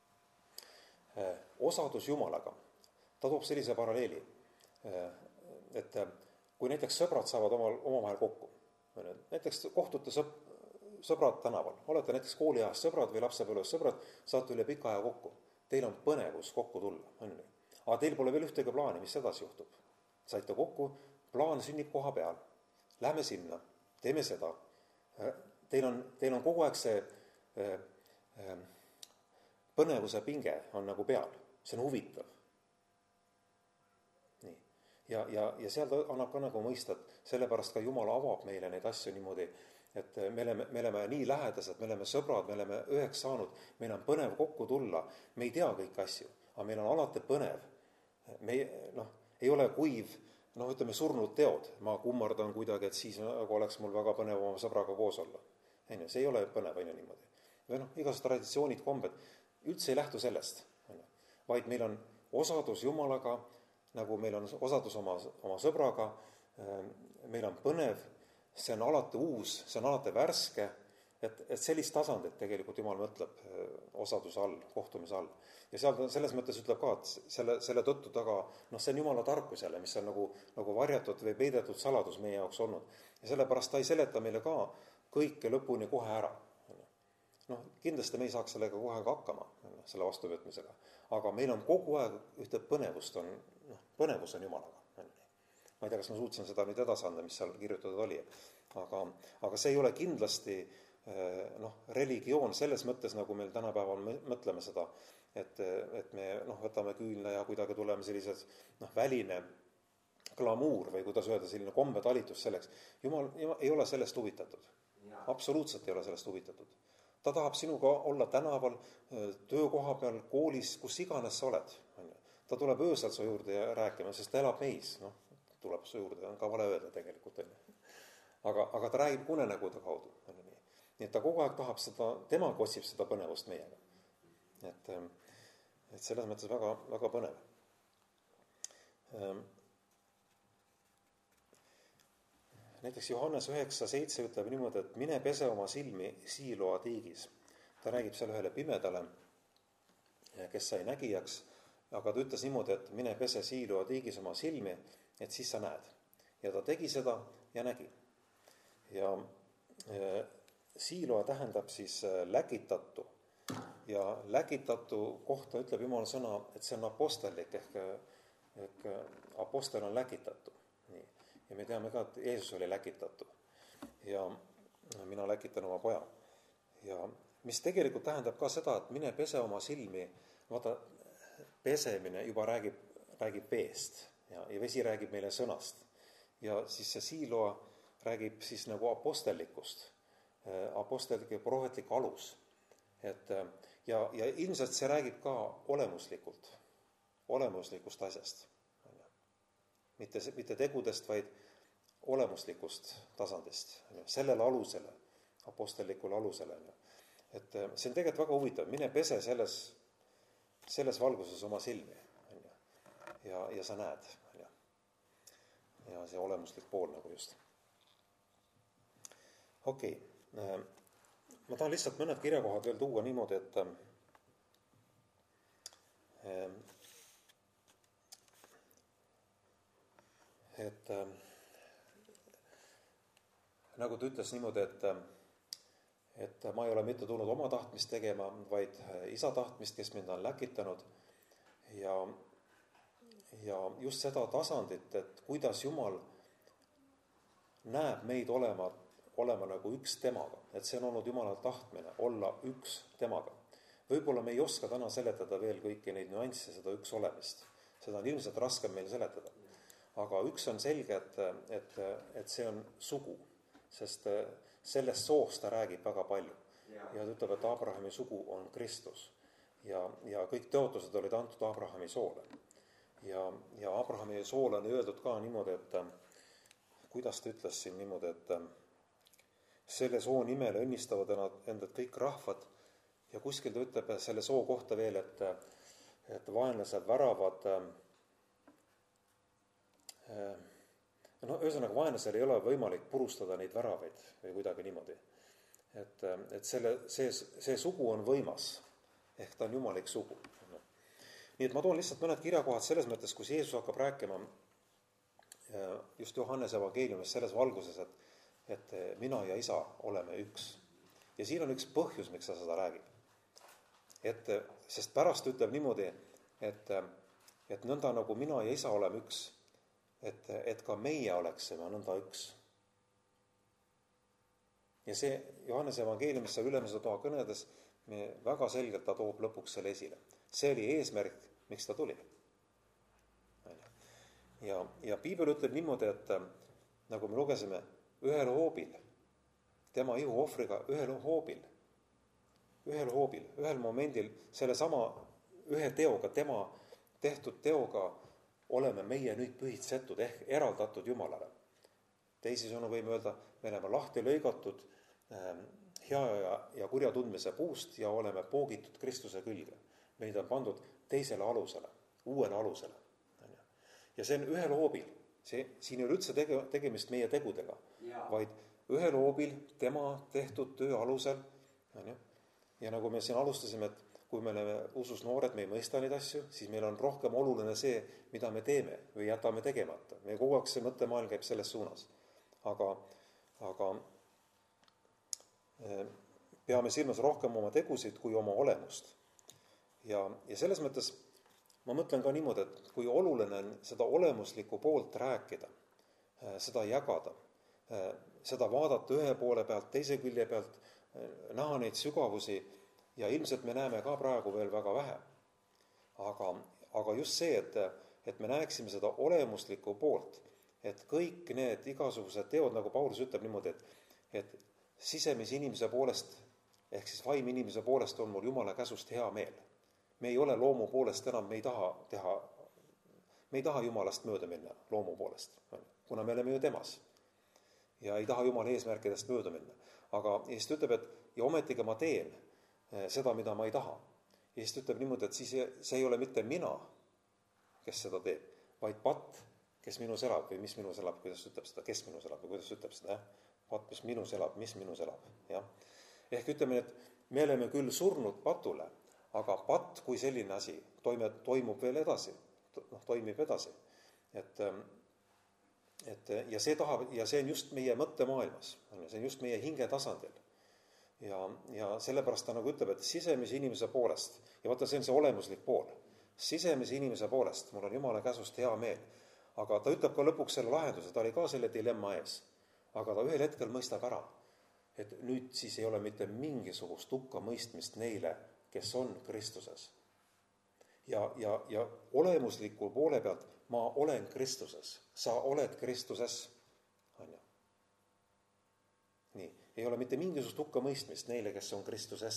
Osadus Jumalaga. Ta toob sellise paralleeli, et kui näiteks sõbrad saavad omal, omavahel kokku, näiteks kohtute sõb, sõbrad tänaval, olete näiteks kooliajast sõbrad või lapsepõlves sõbrad, saate üle pika aja kokku. Teil on põnevus kokku tulla, on nii. Aga teil pole veel ühtegi plaani, mis edasi juhtub. Saite kokku, plaan sünnib koha peal. Lähme sinna, teeme seda. Teil on, teil on kogu aeg see äh, äh, põnevuse pinge on nagu peal. See on huvitav. Nii. Ja, ja, ja seal ta annab ka nagu mõista, et sellepärast ka Jumal avab meile neid asju niimoodi, et me oleme, me oleme nii lähedased, me oleme sõbrad, me oleme üheks saanud, meil on põnev kokku tulla, me ei tea kõiki asju, aga meil on alati põnev. Me noh, ei ole kuiv, noh, ütleme surnud teod, ma kummardan kuidagi, et siis nagu oleks mul väga põnev oma sõbraga koos olla. Ei, see ei ole põnev, ei niimoodi. Või noh, igasugused traditsioonid, kombed, üldse ei lähtu sellest, vaid meil on osadus Jumalaga, nagu meil on osadus oma, oma sõbraga, meil on põnev, see on alati uus, see on alati värske, et, et sellist tasandit tegelikult Jumal mõtleb osaduse all, kohtumise all. Ja seal selles mõttes ütleb ka, et selle, selle tõttu taga, noh, see on Jumala tarkus jälle, mis on nagu, nagu varjatud või peidetud saladus meie jaoks olnud. Ja sellepärast ta ei seleta meile ka kõike lõpuni kohe ära. Noh, kindlasti me ei saaks sellega kohe hakkama, selle vastuvõtmisega. Aga meil on kogu aeg ühte põnevust on, noh, põnevus on Jumalaga. Ma ei tea, kas ma suutsin seda nüüd edasi anda, mis seal kirjutatud oli. Aga, aga see ei ole kindlasti noh, religioon selles mõttes, nagu meil tänapäeval mõtleme seda, et, et me noh, võtame küünla ja kuidagi tuleme sellised noh, väline glamuur või kuidas öelda, selline kombetalitus selleks. Jumal, Jumal ei ole sellest huvitatud. Absoluutselt ei ole sellest huvitatud. Ta tahab sinuga olla tänaval, töökoha peal, koolis, kus iganes sa oled. Ta tuleb öösel su juurde ja rääkima, sest ta elab meis, noh, tuleb su juurde, on ka vale öelda tegelikult. Aga, aga ta räägib unenägude kaudu. Nii et ta kogu aeg tahab seda, tema otsib seda põnevust meiega. Et, et selles mõttes väga, väga põnev. Näiteks Johannes üheksa seitse ütleb niimoodi, et mine pese oma silmi Siiloa tiigis. Ta räägib seal ühele pimedale, kes sai nägijaks, aga ta ütles niimoodi, et mine pese Siiloa tiigis oma silmi, et siis sa näed. Ja ta tegi seda ja nägi. Ja e, Siiloa tähendab siis läkitatu. Ja läkitatu kohta ütleb Jumala sõna, et see on apostellik, ehk, ehk apostel on läkitatu. Nii. Ja me teame ka, et Jeesus oli läkitatu. Ja mina läkitan oma poja. Ja mis tegelikult tähendab ka seda, et mine pese oma silmi, vaata, pesemine juba räägib, räägib veest. Ja, ja vesi räägib meile sõnast. Ja siis see Siiloa räägib siis nagu apostellikust, apostellik ja prohvetlik alus. Et, ja, ja ilmselt see räägib ka olemuslikult, olemuslikust asjast. Mitte, mitte tegudest, vaid olemuslikust tasandist. Sellele alusele, apostellikule alusele. Et see on tegelikult väga huvitav, mine pese selles, selles valguses oma silmi. Ja, ja sa näed. Ja, ja see olemuslik pool nagu just. Okei, okay. Ma tahan lihtsalt mõned kirjakohad veel tuua niimoodi, et et nagu ta ütles niimoodi, et, et ma ei ole mitte tulnud oma tahtmist tegema, vaid isa tahtmist, kes mind on läkitanud. Ja, ja just seda tasandit, et kuidas Jumal näeb meid olema olema nagu üks temaga, et see on olnud Jumala tahtmine, olla üks temaga. Võib-olla me ei oska täna seletada veel kõiki neid nüansse, seda üks olemist. Seda on ilmselt raskem meil seletada. Aga üks on selge, et, et, et see on sugu, sest sellest soost ta räägib väga palju. Ja ta ütleb, et Abrahami sugu on Kristus. Ja, ja kõik tõotused olid antud Abrahami soole. Ja, ja Abrahami soole on öeldud ka niimoodi, et kuidas ta ütles siin niimoodi, et selle soo nimel õnnistavad endad kõik rahvad ja kuskil ta ütleb selle soo kohta veel, et, et vaenlased väravad no ühesõnaga vaenlasel ei ole võimalik purustada neid väravaid või kuidagi niimoodi. Et, et selle, see, see sugu on võimas, ehk ta on jumalik sugu. Nii et ma toon lihtsalt mõned kirjakohad selles mõttes, kus Jeesus hakkab rääkima just Johannese evangeeliumis selles valguses, et, et mina ja isa oleme üks. Ja siin on üks põhjus, miks ta seda räägib. Et, sest pärast ütleb niimoodi, et, et nõnda nagu mina ja isa oleme üks, et, et ka meie oleksime nõnda üks. Ja see Johannese evangeeliumis saab ülemise toa kõnedes me väga selgelt ta toob lõpuks selle esile. See oli eesmärk, miks ta tuli. Ja, ja Piibel ütleb niimoodi, et nagu me lugesime, ühel hoobil, tema ihu ohvriga ühel hoobil, ühel hoobil, ühel momendil selle sama ühe teoga, tema tehtud teoga oleme meie nüüd pühitsetud ehk eraldatud Jumalale. Teisisõnu võime öelda, me oleme lahti lõigatud hea ja, ja kurja tundmise puust ja oleme poogitud Kristuse külge. Meid on pandud teisele alusele, uuele alusele. Ja see on ühel hoobil. See, siin ei ole üldse tege, tegemist meie tegudega, ja. Vaid ühel hoobil tema tehtud töö alusel. Ja nagu me siin alustasime, et kui me oleme usus noored, me ei mõista neid asju, siis meil on rohkem oluline see, mida me teeme või jätame tegemata. Me kogu aeg see mõttemaailm käib selles suunas. Aga, aga peame silmas rohkem oma tegusid kui oma olemust. Ja, ja selles mõttes ma mõtlen ka niimoodi, et kui oluline on seda olemuslikku poolt rääkida, seda jagada, seda vaadata ühe poole pealt, teise külje pealt, näha neid sügavusi ja ilmselt me näeme ka praegu veel väga vähe. Aga, aga just see, et, et me näeksime seda olemuslikku poolt, et kõik need igasugused teod, nagu Paulus ütleb niimoodi, et, et sisemise inimese poolest, ehk siis vaim inimese poolest on mul Jumala käsust hea meel. Me ei ole loomu poolest enam, me ei taha teha, me ei taha Jumalast mööda minna loomu poolest, kuna me oleme ju temas. Ja ei taha Jumala eesmärkidest mööda minna. Aga siis ta ütleb, et ja ometigi ma teen seda, mida ma ei taha. Ja siis ta ütleb niimoodi, et siis see ei ole mitte mina, kes seda teeb, vaid pat, kes minus elab või mis minus elab, kuidas ütleb seda, kes minus elab või kuidas ütleb seda, eh? Pat, mis minus elab, mis minus elab. Ja? Ehk ütleme, et me oleme küll surnud patule, aga pat kui selline asi toime, toimub veel edasi, noh, toimib edasi. Et, et, ja, see tahab, ja see on just meie mõttemaailmas, see on just meie hinge tasandil. Ja, ja sellepärast ta nagu ütleb, et sisemise inimese poolest, ja vaata, see on see olemuslik pool, sisemise inimese poolest, mul on Jumala käsust hea meel, aga ta ütleb ka lõpuks selle lahenduse, ta oli ka selle dilemma ees, aga ta ühel hetkel mõistab ära, et nüüd siis ei ole mitte mingisugust hukka mõistmist neile, kes on Kristuses. Ja, ja, ja olemusliku poole pealt ma olen Kristuses. Sa oled Kristuses. Nii, ei ole mitte mingisugust hukka mõistmist neile, kes on Kristuses.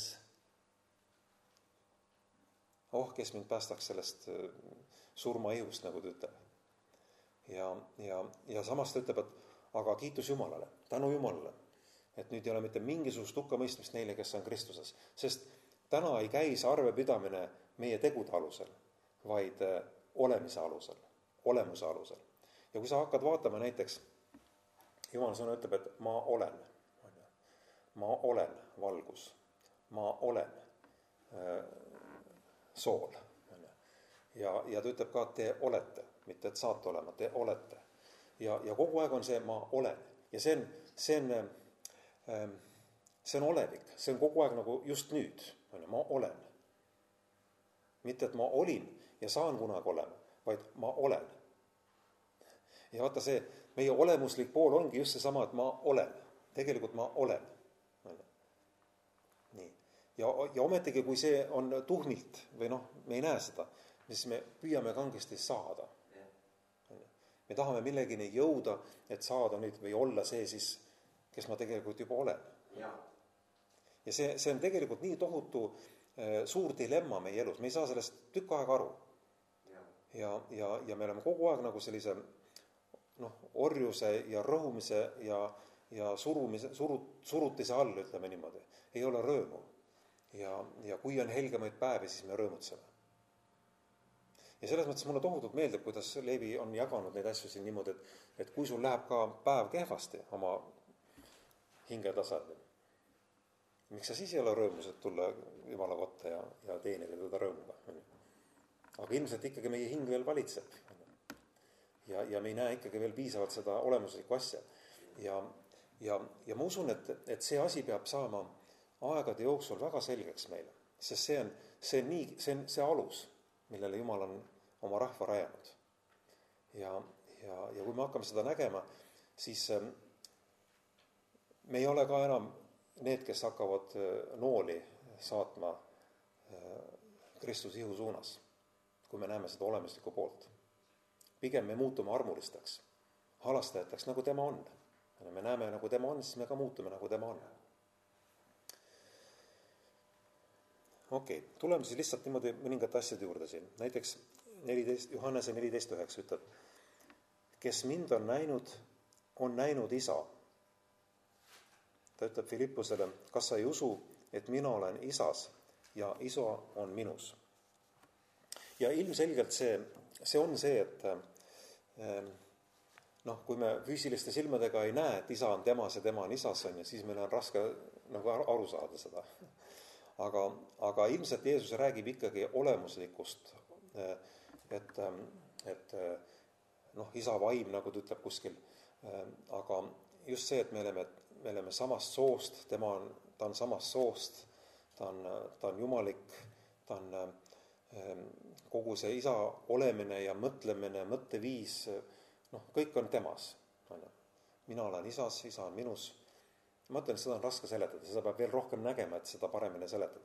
Oh, kes mind päästaks sellest surmaihust, nagu ta ütleb. Ja, ja, ja samas ta ütleb, et aga kiitus Jumalale, tänu Jumalale, et nüüd ei ole mitte mingisugust hukka mõistmist neile, kes on Kristuses. Sest täna ei käi see arvepidamine meie tegude alusel, vaid olemise alusel, olemuse alusel. Ja kui sa hakkad vaatama näiteks, Jumala sõna ütleb, et ma olen, ma olen valgus, ma olen äh, sool. Ja, ja ta ütleb ka, et te olete, mitte et saate olema, te olete. Ja, ja kogu aeg on see ma olen. Ja see on, see on, äh, see on olevik, see on kogu aeg nagu just nüüd. Ma olen. Mitte, et ma olin ja saan kunagi olema, vaid ma olen. Ja vaata see, meie olemuslik pool ongi just see sama, et ma olen. Tegelikult ma olen. Nii. Ja, ja ometigi, kui see on tuhmilt või noh, me ei näe seda, siis me püüame kangesti saada. Me tahame millegini jõuda, et saada nüüd või olla see siis, kes ma tegelikult juba olen. Ja. Ja see, see on tegelikult nii tohutu äh, suur dilemma meie elus. Me ei saa sellest tükk aega aru. Ja, ja, ja me oleme kogu aeg nagu sellise noh, orjuse ja rõhumise ja, ja surumise, surut, surutise all, ütleme niimoodi. Ei ole rõõmu. ja, ja kui on helgemaid päevi, siis me rõõmutseme. Ja selles mõttes mulle tohutult meeldib, kuidas Leevi on jaganud neid asju siin niimoodi, et, et kui sul läheb ka päev kehvasti oma hinge tasandil, miks sa siis ei ole rõõmus, et tulla Jumala kotta ja, ja teenida teda rõõmuga. Aga ilmselt ikkagi meie hing veel valitseb. Ja, ja me ei näe ikkagi veel piisavalt seda olemuslikku asja. Ja, ja, ja ma usun, et, et see asi peab saama aegade jooksul väga selgeks meile. Sest see on see, nii, see, on see alus, millele Jumal on oma rahva rajanud. Ja, ja, ja kui me hakkame seda nägema, siis me ei ole ka enam need, kes hakkavad nooli saatma Kristuse ihu suunas, kui me näeme seda olemuslikku poolt. Pigem me muutume armulisteks, halastajateks, nagu tema on. Me näeme, nagu tema on, siis me ka muutume, nagu tema on. Okei, okay, tuleme siis lihtsalt niimoodi mõningate asjade juurde siin. Näiteks neliteist, Johannese neliteist üheksa ütleb, kes mind on näinud, on näinud isa. Ta ütleb Filippusele, kas sa ei usu, et mina olen isas ja isa on minus. Ja ilmselgelt see, see on see, et noh, kui me füüsiliste silmadega ei näe, et isa on temas ja tema on isas, on, ja siis meil on raske nagu aru saada seda. Aga, aga ilmselt Jeesus räägib ikkagi olemuslikust, et, et noh, isa vaim, nagu ta ütleb kuskil, aga just see, et me oleme, me oleme samast soost, tema on, ta on samast soost, ta on, ta on jumalik, ta on kogu see isa olemine ja mõtlemine, mõtteviis, noh, kõik on temas. Mina olen isas, isa on minus. Ma mõtlen, seda on raske seletada, seda peab veel rohkem nägema, et seda paremini seletada.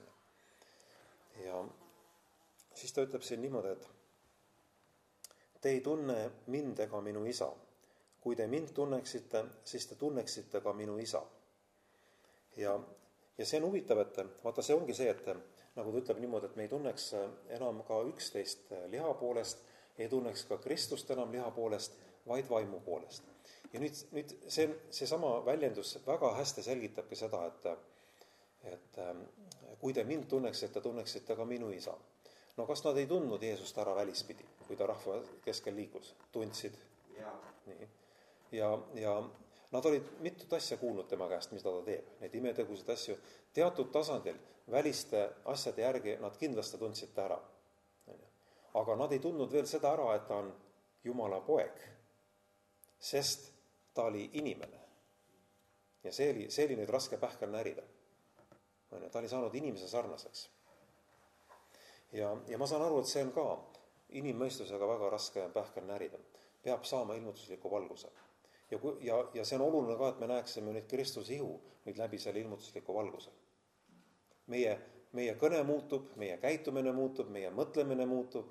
Ja siis ta ütleb siin niimoodi, et te ei tunne mind ega minu isa. Kui te mind tunneksite, siis te tunneksite ka minu isa. Ja, ja see on huvitav, et vaata, see ongi see, et nagu ta ütleb niimoodi, et me ei tunneks enam ka üksteist liha poolest, ei tunneks ka Kristust enam liha poolest, vaid vaimu poolest. Ja nüüd, nüüd see, see sama väljendus väga hästi selgitabki seda, et, et kui te mind tunneksite, tunneksite ka minu isa. No kas nad ei tundnud Jeesust ära välispidi, kui ta rahva keskel liikus? Tundsid. Ja. Nii. Ja, ja nad olid mitut asja kuulnud tema käest, mis ta teeb. Neid imetegusid asju. Teatud tasandil väliste asjade järgi nad kindlasti tundsid ta ära. Aga nad ei tundnud veel seda ära, et ta on Jumala poeg. Sest ta oli inimene. Ja see oli, see oli nüüd raske pähkel närida. Ta oli saanud inimese sarnaseks. Ja, ja ma saan aru, et see on ka inimmõistusega väga raske pähkel närida. Peab saama ilmutusliku valguse. Ja, ja, ja see on oluline ka, et me näeksime nüüd Kristuse ihu nüüd läbi selle ilmutusliku valguse. Meie, meie kõne muutub, meie käitumine muutub, meie mõtlemine muutub.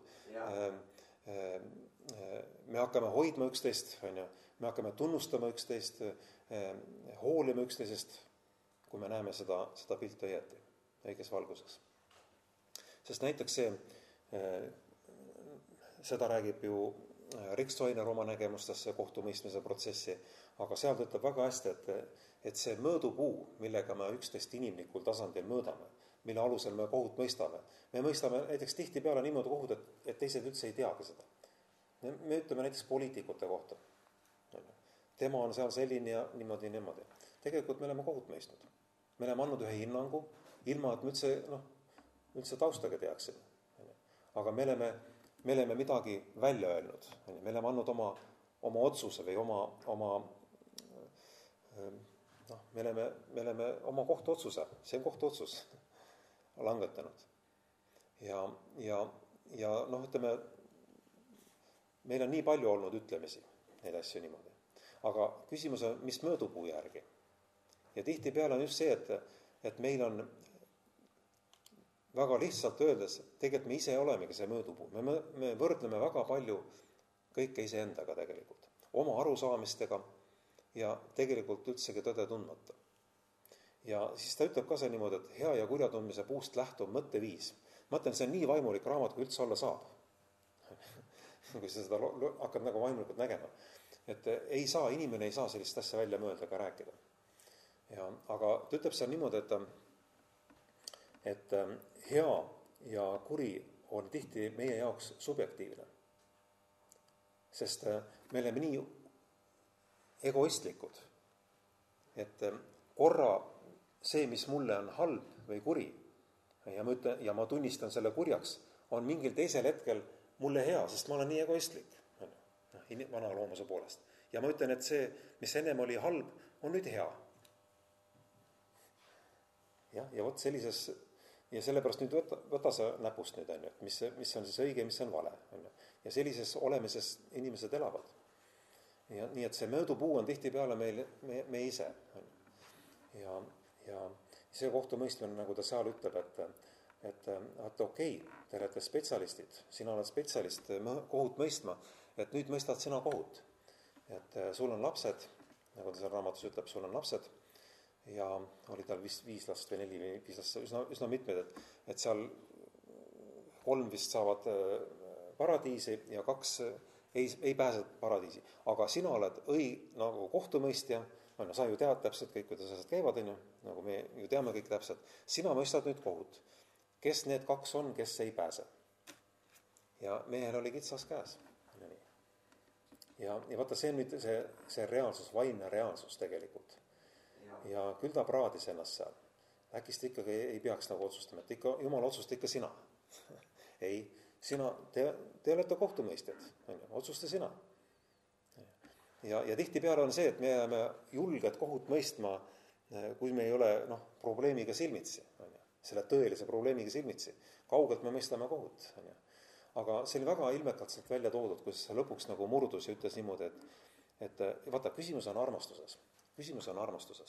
Me hakkame hoidma üksteist, me hakkame tunnustama üksteist, hoolima üksteisest, kui me näeme seda, seda pilti õieti, õiges valguses. Sest näiteks see, seda räägib ju Rikstoiner oma nägemustesse kohtumõistmise protsessi, aga seal ta ütleb väga hästi, et, et see mõõdupuu, millega me üksteist inimlikul tasandil mõõdame, mille alusel me kohut mõistame. Me mõistame näiteks tihtipeale niimoodi kohut, et, et teised üldse ei teagi seda. Me ütleme näiteks poliitikute kohta. Tema on seal selline ja niimoodi ja niimoodi. Tegelikult me oleme kohut mõistnud. Me oleme andnud ühe hinnangu, ilma et me üldse, noh, üldse taustaga teaksime. Aga me oleme, me oleme midagi välja öelnud. Me oleme andnud oma, oma otsuse või oma, oma noh, me oleme, me oleme oma kohtuotsuse, see on kohtuotsus langetanud. Ja, ja, ja noh, ütleme, meil on nii palju olnud ütlemisi, neid asju niimoodi. Aga küsimus on, mis mõõdupuu järgi? Ja tihtipeale on just see, et, et meil on väga lihtsalt öeldes, tegelikult me ise olemegi see mõõdupuu. Me, me võrdleme väga palju kõike iseendaga tegelikult. Oma arusaamistega ja tegelikult üldsegi tõde tundmata. Ja siis ta ütleb ka see niimoodi, et hea ja kurja tundmise puust lähtub mõtteviis. Mõtlen, see on nii vaimulik raamat, kui üldse olla saab. Kui sa seda hakkad nagu vaimulikult nägema. Et ei saa, inimene ei saa sellist asja välja mõelda ega rääkida. Ja, aga ta ütleb seal niimoodi, et, et hea ja kuri on tihti meie jaoks subjektiivne. Sest me oleme nii egoistlikud, et korra see, mis mulle on halb või kuri, ja ma ütlen, ja ma tunnistan selle kurjaks, on mingil teisel hetkel mulle hea, sest ma olen nii egoistlik, vana loomuse poolest. Ja ma ütlen, et see, mis ennem oli halb, on nüüd hea. Ja, ja vot sellises, ja sellepärast nüüd võta, võta sa näpust nüüd, on, mis, mis on siis õige, mis on vale. On. Ja sellises olemises inimesed elavad. Ja nii, et see möödupuu on tihti peale meil, me, me ise. On. Ja, ja see kohtumõistmine, nagu ta seal ütleb, et, et, et okei, okay, te olete spetsialistid, sina oled spetsialist kohut mõistma, et nüüd mõistad sina kohut. Et sul on lapsed, nagu ta seal raamatus ütleb, sul on lapsed, ja oli tal vist viis last või neli või viis last, üsna, üsna mitmed, et, et seal kolm vist saavad paradiisi ja kaks ei, ei pääse paradiisi. Aga sina oled õi, nagu kohtumõistja, no, sa ju tead täpselt kõik, kuidas asjad käivad, nagu me ju teame kõik täpselt. Sina mõistad nüüd kohut. Kes need kaks on, kes ei pääse? Ja mehel oli kitsas käes. Ja, ja vaata, see on nüüd see, see reaalsus, vaimne reaalsus tegelikult. Ja küll ta praadis ennast seal. Äkist ikkagi ei peaks nagu otsustama, et ikka, Jumal otsusta ikka sina. ei, sina, te, te olete kohtumõistjad, otsusta sina. Ja, ja tihti peale on see, et me jääme julged kohut mõistma, kui me ei ole noh, probleemiga silmitsi, selle tõelise probleemiga silmitsi. Kaugelt me mõistame kohut. Aga see oli väga ilmekalt sealt välja toodud, kus lõpuks nagu murdus ja ütles niimoodi, et, et vaata, küsimus on armastuses. Küsimus on armastuses.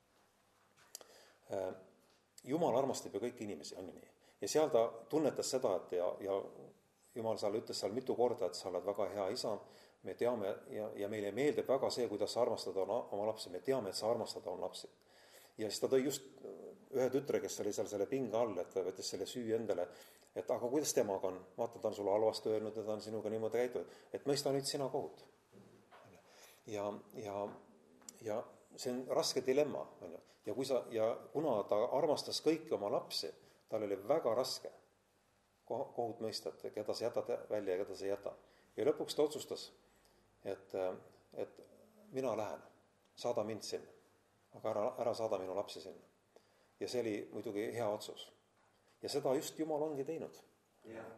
Jumal armastab ju kõiki inimesi, on nii. Ja seal ta tunnetas seda, et ja, ja Jumal seal ütles seal mitu korda, et sa oled väga hea isa, me teame ja, ja meile meeldib väga see, kuidas sa armastad oma lapsi, me teame, et sa armastad oma lapsi. Ja siis ta tõi just ühe tütre, kes oli seal selle pinga all, et ta võttis selle süü endale, et aga kuidas temaga on? Vaata, ta on sulle halvasti öelnud ja ta on sinuga niimoodi käitunud, et mõista nüüd sina kohut. Ja, ja, ja see on raske dilemma. Ja, kui sa, ja kuna ta armastas kõiki oma lapsi, tal oli väga raske kohut mõista, et keda sa jätad välja ja keda sa jäta. Ja lõpuks ta otsustas, et, et mina lähen, saada mind sinna, aga ära, ära saada minu lapsi sinna. Ja see oli muidugi hea otsus. Ja seda just Jumal ongi teinud. Yeah.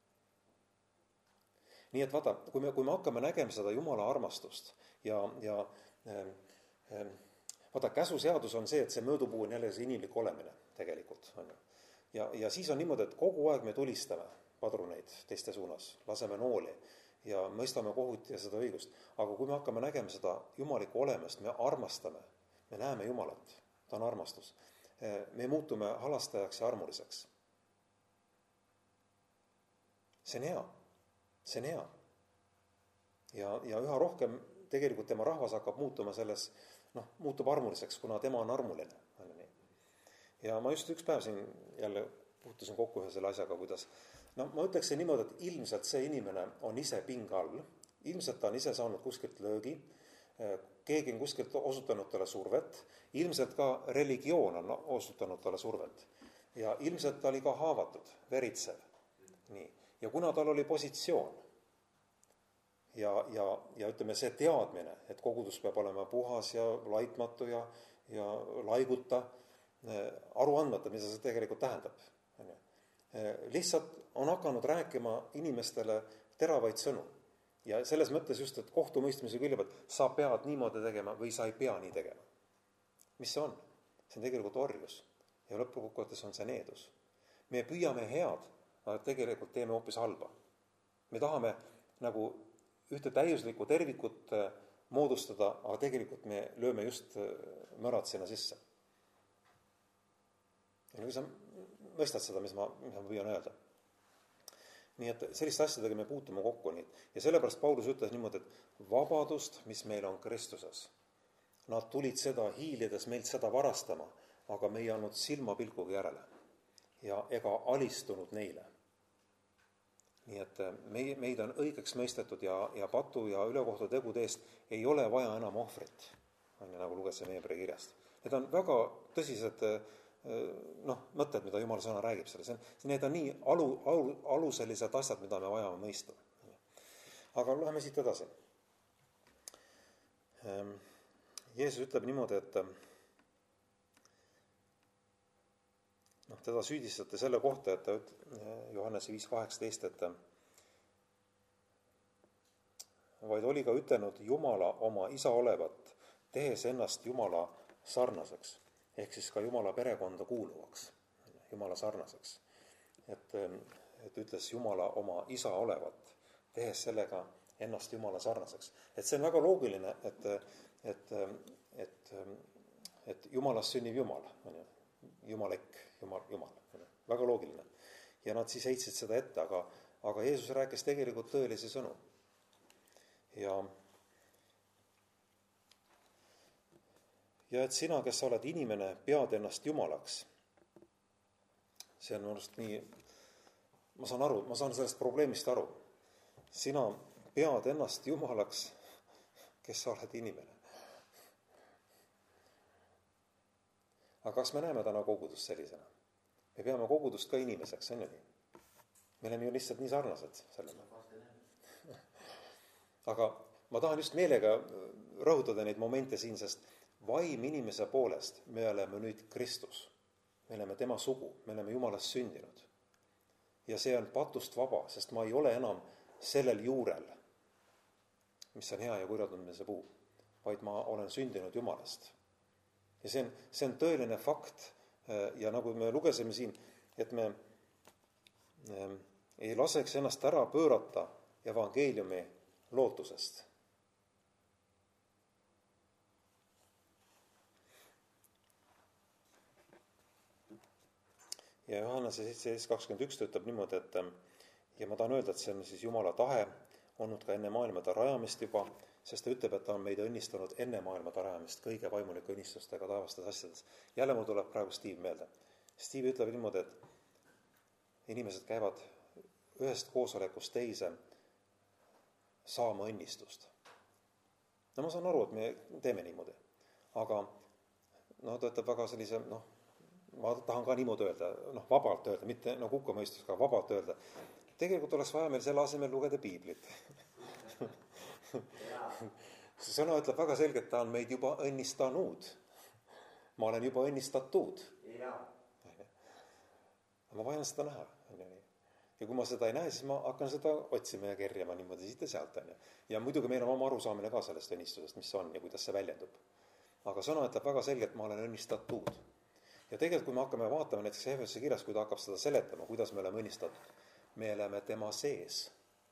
Nii et vaata, kui me, kui me hakkame nägema seda Jumala armastust ja, ja ähm, ähm, vaata, käsuseadus on see, et see möödupuu on jälle see inimlik olemine tegelikult. On. Ja, ja siis on niimoodi, et kogu aeg me tulistame padruneid teiste suunas, laseme nooli ja mõistame kohut ja seda õigust. Aga kui me hakkame nägema seda jumalikku olemist, me armastame, me näeme Jumalat, ta on armastus. Me muutume halastajaks ja armuliseks. See on hea. See on hea. Ja, ja üha rohkem tegelikult tema rahvas hakkab muutuma selles, noh, muutub armuliseks, kuna tema on armuline. Ja ma just üks päev siin jälle puutusin kokku ühe selle asjaga, kuidas, no ma ütleksin niimoodi, et ilmselt see inimene on ise pinga all, ilmselt ta on ise saanud kuskilt löögi, keegi on kuskilt osutanud talle survet, ilmselt ka religioon on osutanud talle survet ja ilmselt ta oli ka haavatud, veritsev. Nii. Ja kuna tal oli positsioon ja, ja, ja ütleme see teadmine, et kogudus peab olema puhas ja laitmatu ja, ja laiguta, aru andmata, mida see tegelikult tähendab. Lihtsalt on hakanud rääkima inimestele teravaid sõnu. Ja selles mõttes just, et kohtumõistmise külje pealt sa pead niimoodi tegema või sa ei pea nii tegema. Mis see on? See on tegelikult orjus ja lõpukokkuvõttes on see needus. Me püüame head, aga tegelikult teeme hoopis halba. Me tahame nagu ühte täiuslikku tervikut moodustada, aga tegelikult me lööme just mörad sinna sisse. Ja kui sa mõistad seda, mis ma, mis ma püüan öelda. Nii et selliste asjadega me puutume kokku nii. Ja sellepärast Paulus ütles niimoodi, et vabadust, mis meil on Kristuses. Nad tulid seda hiilides meilt seda varastama, aga me ei andnud silmapilkuga järele ja ega alistunud neile. Nii et meid on õigeks mõistetud ja, ja patu ja ülekohtu tegude eest ei ole vaja enam ohvrit, on ju, nagu lugesime Heebrea kirjast. Need on väga tõsised noh, mõtted, mida Jumala sõna räägib selle, see on, need on nii alu, alu, aluselised asjad, mida me vajame mõista. Aga läheme siit edasi. Jeesus ütleb niimoodi, et noh, teda süüdistate selle kohta, et ta Johannese viis kaheksateist, et vaid oli ka ütelnud Jumala oma isa olevat, tehes ennast Jumala sarnaseks, ehk siis ka Jumala perekonda kuuluvaks, Jumala sarnaseks. Et, et ütles Jumala oma isa olevat, tehes sellega ennast Jumala sarnaseks. Et see on väga loogiline, et, et, et, et Jumalast sünnib Jumal, Jumalek, Jumal, Jumal, väga loogiline. Ja nad siis heitsid seda ette, aga, aga Jeesus rääkis tegelikult tõelise sõnu. Ja, ja et sina, kes sa oled inimene, pead ennast Jumalaks. See on mõnust nii, ma saan aru, ma saan sellest probleemist aru. Sina pead ennast Jumalaks, kes sa oled inimene. Aga kas me näeme täna kogudust sellisena? Me peame kogudust ka inimeseks, on ju nii? Me oleme ju lihtsalt nii sarnased sellele. Aga ma tahan just meelega rõhutada neid momente siin, sest vaim inimese poolest me oleme nüüd Kristus. Me oleme tema sugu, me oleme Jumalast sündinud. Ja see on patust vaba, sest ma ei ole enam sellel juurel, mis on hea ja kurja tundmise puu, vaid ma olen sündinud Jumalast. Ja see on, see on tõeline fakt. Ja nagu me lugesime siin, et me ei laseks ennast ära pöörata evangeeliumi lootusest. Ja Johannese seitseteist kakskümmend üks ütleb niimoodi, et ja ma tahan öelda, et see on siis Jumala tahe olnud ka enne maailmade rajamist juba, sest ta ütleb, et ta on meid õnnistanud enne maailmade rajamist kõige vaimuliku õnnistustega taevastes asjades. Jälle mul tuleb praegu Steve meelde. Steve ütleb niimoodi, et inimesed käivad ühest koosolekust teise saama õnnistust. No ma saan aru, et me teeme niimoodi. Aga no, ta ütleb väga sellise, noh, ma tahan ka niimoodi öelda, noh, vabalt öelda, mitte no kukkamõistus, aga vabalt öelda. Tegelikult oleks vaja meil selle asemel lugeda piiblit. See sõna ütleb väga selgelt, ta on meid juba õnnistanud. Ma olen juba õnnistatud. Ma vajan seda näha. Ja kui ma seda ei näe, siis ma hakkan seda otsima ja kerjama niimoodi siit ja sealt. Ja muidugi meil on oma arusaamine ka sellest õnnistusest, mis on ja kuidas see väljendub. Aga sõna ütleb väga selgelt, ma olen õnnistatud. Ja tegelikult, kui me hakkame vaatama näiteks Efesuse kirjas, kui ta hakkab seda seletama, kuidas me oleme õnnistatud, me oleme tema sees.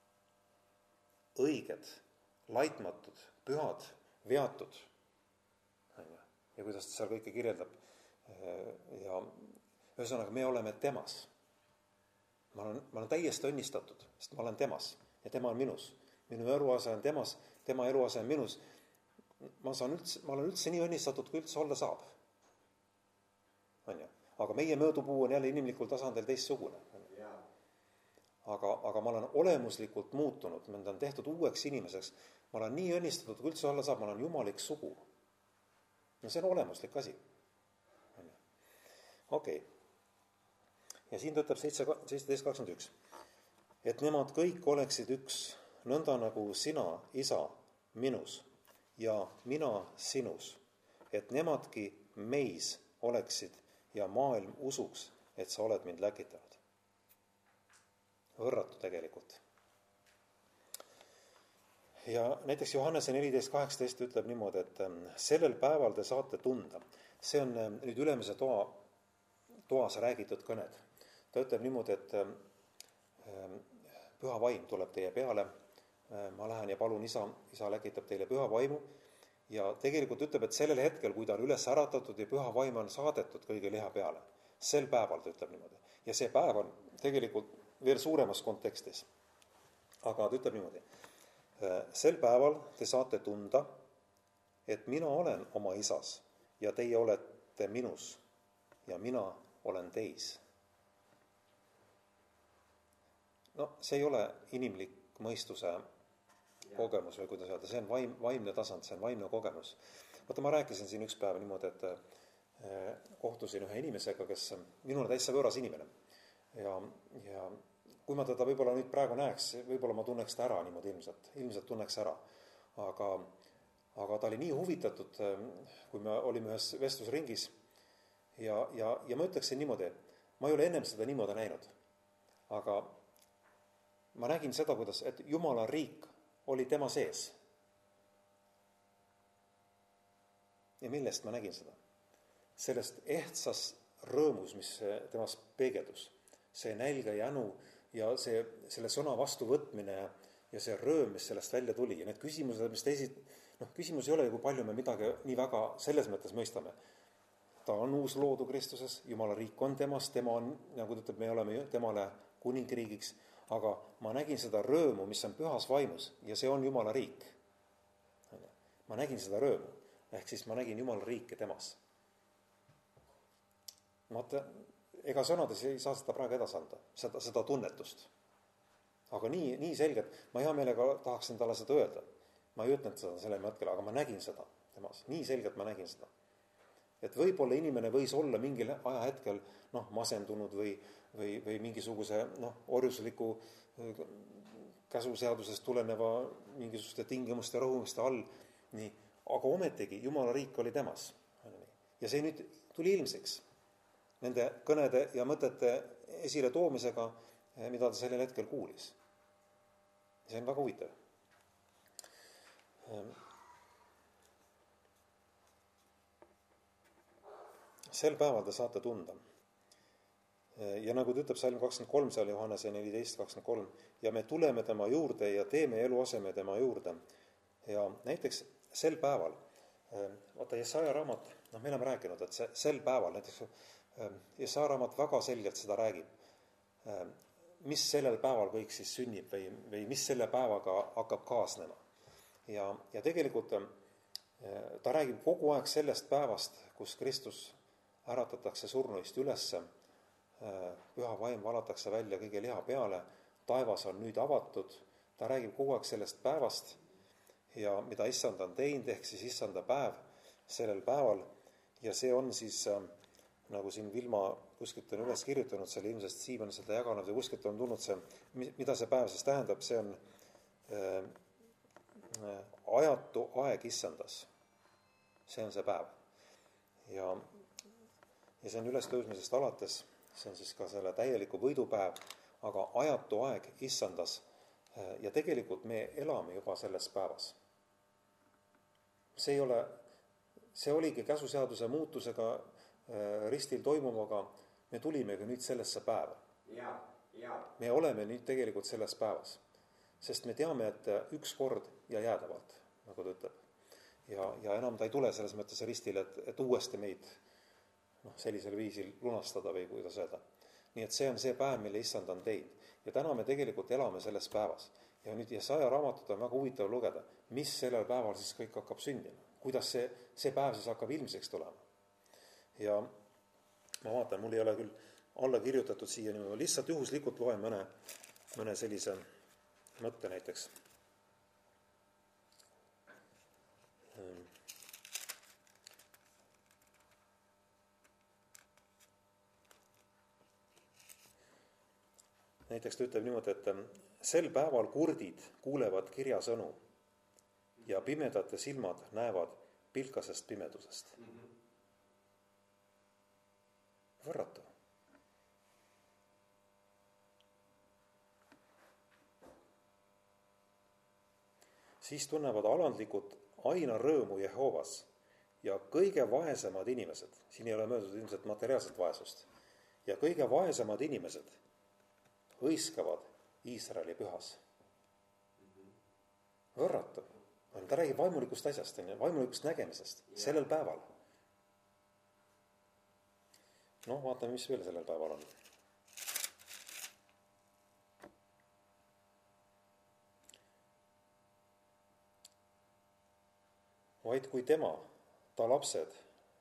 Õiged, laitmatud, pühad, veatud. Ja kuidas ta seal kõike kirjeldab. Ja ühesõnaga, me oleme temas. Ma olen, ma olen täiesti õnnistatud, sest ma olen temas ja tema on minus. Minu eluase on temas, tema eluase on minus. Ma, saan üldse, ma olen üldse nii õnnistatud, kui üldse olla saab. On ju? Aga meie möödupuu on jälle inimlikul tasandil teistsugune. Aga, aga ma olen olemuslikult muutunud, mind on tehtud uueks inimeseks. Ma olen nii õnnistatud, kui üldse olla saab, ma olen jumalik sugu. No see on olemuslik asi. Okei. Okay. Ja siin töötab seitseteist kakskümmend üks. Et nemad kõik oleksid üks, nõnda nagu sina, isa, minus ja mina sinus. Et nemadki meis oleksid ja maailm usuks, et sa oled mind läkitanud. Võrratu tegelikult. Ja näiteks Johannese neliteist kaheksateist ütleb niimoodi, et sellel päeval te saate tunda. See on nüüd ülemise toa, toas räägitud kõned. Ta ütleb niimoodi, et püha vaim tuleb teie peale. Ma lähen ja palun isa, isa läkitab teile püha vaimu. Ja tegelikult ütleb, et sellel hetkel, kui ta on üles äratatud ja püha vaim on saadetud kõige liha peale. Sel päeval ta ütleb niimoodi. Ja see päev on tegelikult veel suuremas kontekstis. Aga ta ütleb niimoodi. Sel päeval te saate tunda, et mina olen oma isas ja teie olete minus ja mina olen teis. No see ei ole inimlik mõistuse kogemus või kuidas öelda, see on vaim, vaimne tasand, see on vaimne kogemus. Vaata, ma rääkisin siin üks päev niimoodi, et, kohtusin ühe inimesega, kes minule täitsa võõras inimene. Ja, ja kui ma teda võib-olla nüüd praegu näeks, võib-olla ma tunneks ta ära niimoodi ilmselt, ilmselt tunneks ära. Aga, aga ta oli nii huvitatud, kui me olime ühes vestlusringis ja, ja, ja ma ütleksin niimoodi, ma ei ole ennem seda niimoodi näinud. Aga ma nägin seda, kuidas, et Jumala riik oli tema sees. Ja millest ma nägin seda? Sellest ehtsas rõõmus, mis temas peegeldus. See nälga jänu ja see, selle sõna vastuvõtmine ja see rõõm, mis sellest välja tuli. Ja need küsimused, mis teisid, noh, küsimus ei ole, kui palju me midagi nii väga selles mõttes mõistame. Ta on uus loodu Kristuses, Jumala riik on temas, tema on, nagu ta ütleb, me oleme temale kuningriigiks, aga ma nägin seda rõõmu, mis on pühas vaimus ja see on Jumala riik. Ma nägin seda rõõmu, ehk siis ma nägin Jumala riike temas. Vaata, ega sõnades ei saa seda praegu edasi anda, seda, seda tunnetust. Aga nii, nii selgelt, ma hea meelega tahaksin talle seda öelda. Ma ei ütlenud seda selle mõtkel, aga ma nägin seda temas. Nii selgelt ma nägin seda. Et võib-olla inimene võis olla mingil ajahetkel noh, masendunud või, või, või mingisuguse noh, orjusliku käsuseadusest tuleneva mingisuguste tingimuste rõhumiste all. Nii, aga ometigi Jumala riik oli temas. Ja see nüüd tuli ilmseks nende kõnede ja mõtete esile toomisega, mida ta sellel hetkel kuulis. See on väga huvitav. Sel päeval te saate tunda. Ja nagu ta ütleb salm kakskümmend kolm, seal Johannese neliteist kakskümmend kolm, ja me tuleme tema juurde ja teeme eluaseme tema juurde. Ja näiteks sel päeval, vaata Jesaja raamat, noh, me oleme rääkinud, et see, sel päeval, näiteks Jesaja raamat väga selgelt seda räägib, mis sellel päeval kõik siis sünnib või, või mis selle päevaga hakkab kaasnema. Ja, ja tegelikult ta räägib kogu aeg sellest päevast, kus Kristus äratatakse surnuist ülesse, püha vaim valatakse välja kõige liha peale, taevas on nüüd avatud, ta räägib kogu aeg sellest päevast ja mida issand on teinud, ehk siis issanda päev sellel päeval ja see on siis nagu siin Vilma kuskilt on üles kirjutanud, see oli ilmselt Siimann seda jaganud ja kuskilt on tulnud see, mida see päev siis tähendab, see on äh, ajatu aeg issandas. See on see päev. Ja, ja see on üles tõusmisest alates, see on siis ka selle täieliku võidupäev, aga ajatu aeg issandas ja tegelikult me elame juba selles päevas. See ei ole, see oligi käsuseaduse muutusega ristil toimumaga, me tulimegi nüüd sellesse päeva. Ja, ja. Me oleme nüüd tegelikult selles päevas, sest me teame, et üks kord ja jäädavalt, nagu ta ütleb. Ja, ja enam ta ei tule selles mõttes ristil, et, et uuesti meid noh, sellisel viisil lunastada või kuidas öelda. Nii et see on see päev, mille issand on teinud. Ja täna me tegelikult elame selles päevas. Ja nüüd Jesaja raamatut on väga huvitav lugeda, mis sellel päeval siis kõik hakkab sündima. Kuidas see, see päev siis hakkab ilmseks tulema. Ja ma vaatan, mul ei ole küll alla kirjutatud siia, ma lihtsalt juhuslikult loen mõne, mõne sellise mõtte näiteks. Näiteks ta ütleb niimoodi, et sel päeval kurdid kuulevad kirja sõnu ja pimedate silmad näevad pilkasest pimedusest. Võrratu. Siis tunnevad alandlikud aina rõõmu Jehovas ja kõige vaesemad inimesed, siin ei ole möödud ilmselt materiaalset vaesust, ja kõige vaesemad inimesed hõiskavad Iisraeli pühas. Võrratu. Ta räägib vaimulikust asjast, vaimulikust nägemisest sellel päeval. Noh, vaatame, mis veel sellel päeval on. Vaid kui tema, ta lapsed,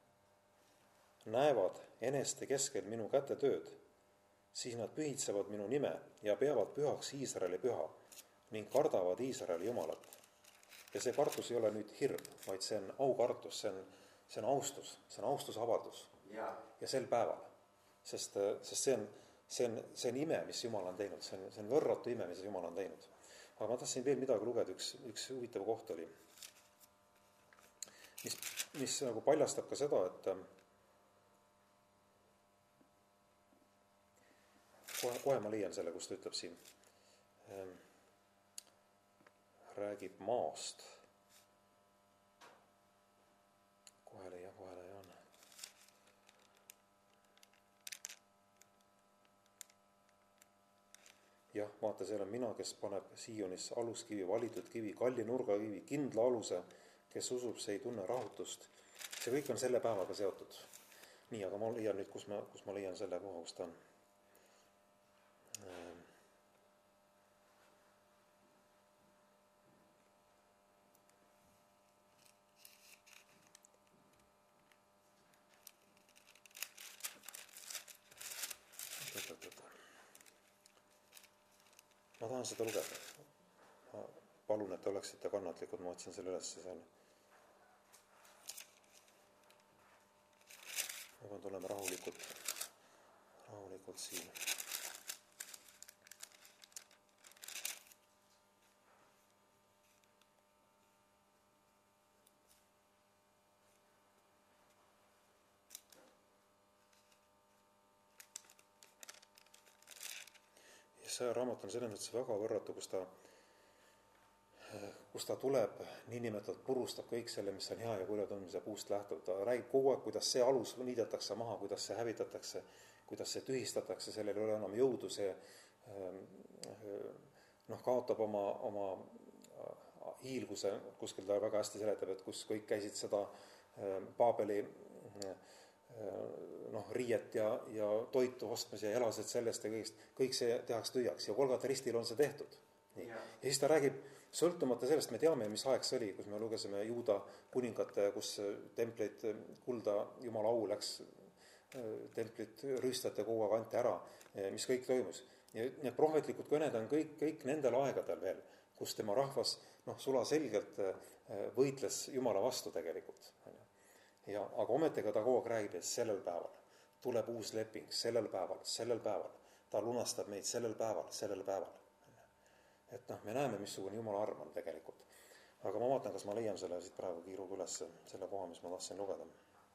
näevad eneste keskel minu käte tööd, siis nad pühitsevad minu nime ja peavad pühaks Iisraeli püha ning kardavad Iisraeli Jumalat. Ja see kartus ei ole nüüd hirm, vaid see on aukartus, see on see on austus, see on austusavaldus. ja, ja sel päeval, sest, sest see on, see on, see on ime, mis Jumal on teinud, see on, see on võrratu ime, mis Jumal on teinud. aga ma tahtsin veel midagi lugeda, üks, üks huvitav koht oli, mis, mis nagu paljastab ka seda, et kohe, kohe ma leian selle, kus ta ütleb siin, räägib maast. kohe leian, kohe leian. jah, vaata, seal on mina, kes paneb Sionis aluskivi, valitud kivi, kalli nurgakivi, kindla aluse, kes usub, see ei tunne rahutust. See kõik on selle päevaga seotud. Nii, aga ma leian nüüd, kus ma, kus ma leian selle koha, kus ta on. Ma tahan seda lugeda. Ma palun, et te oleksite kannatlikud, ma otsin selle üles seal. Ma pean tulema rahulikult, rahulikult siin. See raamat on selles mõttes väga võrratu, kus ta, kus ta tuleb, niinimetatud purustab kõik selle, mis on hea ja kurja tundmise puust lähtub. Ta räägib kogu aeg, kuidas see alus niidetakse maha, kuidas see hävitatakse, kuidas see tühistatakse, sellel ei ole enam jõudu, see noh, kaotab oma, oma hiilguse, kuskil ta väga hästi seletab, et kus kõik käisid seda Paabeli noh, riiet ja, ja toitu ostmas ja elasid sellest ja kõigist, kõik see tehakse tühjaks ja Golgata ristil on see tehtud. Nii. Ja siis ta räägib, sõltumata sellest, me teame, mis aeg see oli, kus me lugesime Juuda kuningate, kus templeid kulda Jumala au läks, templit rüüstate kogu aeg anti ära, mis kõik toimus. Ja need prohvetlikud kõned on kõik, kõik nendel aegadel veel, kus tema rahvas noh, sula selgelt võitles Jumala vastu tegelikult. Ja, aga ometega ta kogu aeg räägib, et sellel päeval tuleb uus leping, sellel päeval, sellel päeval. Ta lunastab meid sellel päeval, sellel päeval. Et noh, me näeme, missugune Jumala arm on tegelikult. Aga ma vaatan, kas ma leian selle siit praegu kiiruga üles, selle koha, mis ma tahtsin lugeda.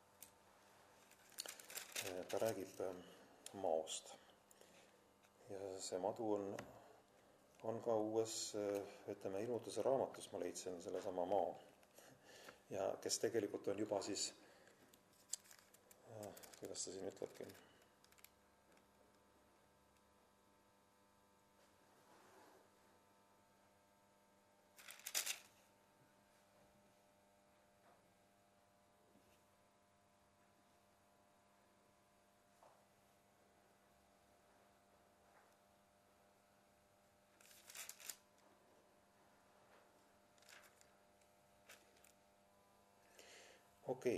Ta räägib maost. Ja see madu on, on ka uues, ütleme, ilmutuse raamatus, ma leidsin selle sama mao. Ja kes tegelikult on juba siis, kuidas ta siin ütlebki, okei.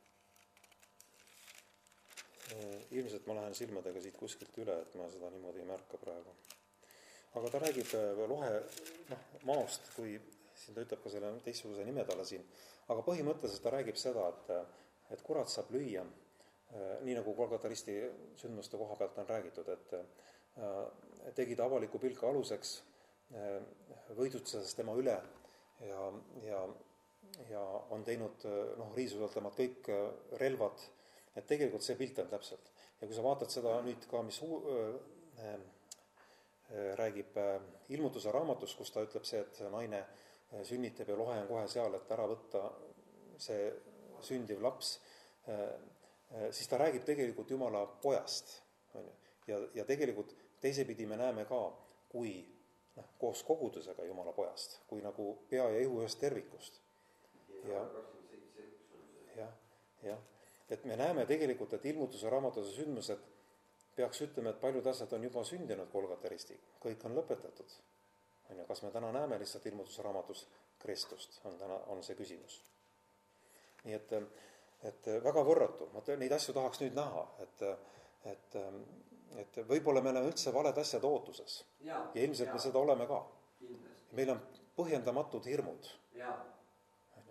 Ilmselt ma lähen silmadega siit kuskilt üle, et ma seda niimoodi ei märka praegu. Aga ta räägib lohe noh, maost, kui siin ta ütleb ka selle teistsuguse nime talle siin. Aga põhimõtteliselt ta räägib seda, et, et kurat saab lüüa, nii nagu Golgata risti sündmuste koha pealt on räägitud, et tegi ta avaliku pilka aluseks, võidutses tema üle ja, ja ja on teinud noh, riisudelt temad kõik relvad, et tegelikult see pilt on täpselt. Ja kui sa vaatad seda nüüd ka, mis uu, äh, räägib äh, ilmutuse raamatus, kus ta ütleb see, et naine sünnitab ja lohe on kohe seal, et ära võtta see sündiv laps, äh, äh, siis ta räägib tegelikult Jumala pojast. Ja, ja tegelikult teisepidi me näeme ka, kui noh, koos kogudusega Jumala pojast, kui nagu pea ja ihu ühest tervikust. Ja, ja, ja, et me näeme tegelikult, et ilmutuse raamatuse sündmused peaks ütlema, et paljud asjad on juba sündinud Golgata ristil. Kõik on lõpetatud. Kas me täna näeme lihtsalt ilmutuse raamatus Kristust, on, täna, on see küsimus. Nii et, et väga võrratu. Ma neid asju tahaks nüüd näha, et, et, et võib-olla me oleme üldse valed asjad ootuses. Ja, ja ilmselt ja. Me seda oleme ka. Kindlasti. Meil on põhjendamatud hirmud. Ja.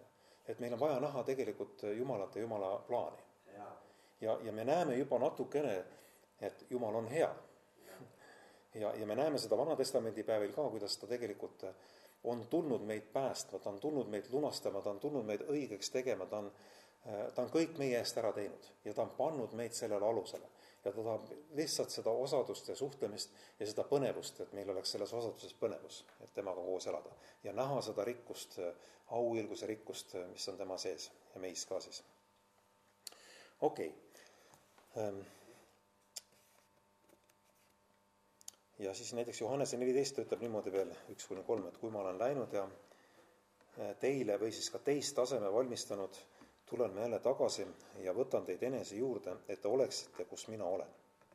et meil on vaja näha tegelikult Jumalat ja Jumala plaani. ja, Ja, ja me näeme juba natukene, et Jumal on hea. Ja, ja me näeme seda Vana-testamendi päevil ka, kuidas ta tegelikult on tulnud meid päästma, ta on tulnud meid lunastama, ta on tulnud meid õigeks tegema, ta on, ta on kõik meie eest ära teinud ja ta on pannud meid sellele alusele. Ja ta tahab lihtsalt seda osadust ja suhtlemist ja seda põnevust, et meil oleks selles osaduses põnevus, et temaga koos elada. Ja näha seda rikkust, auilguse rikkust, mis on tema sees ja meis ka siis. Okei. Okay. Ja siis näiteks Johannese neliteist ütleb niimoodi veel üks kuni kolm, et kui ma olen läinud ja teile või siis ka teist taseme valmistanud, tulen ma jälle tagasi ja võtan teid enese juurde, et te oleksite, kus mina olen.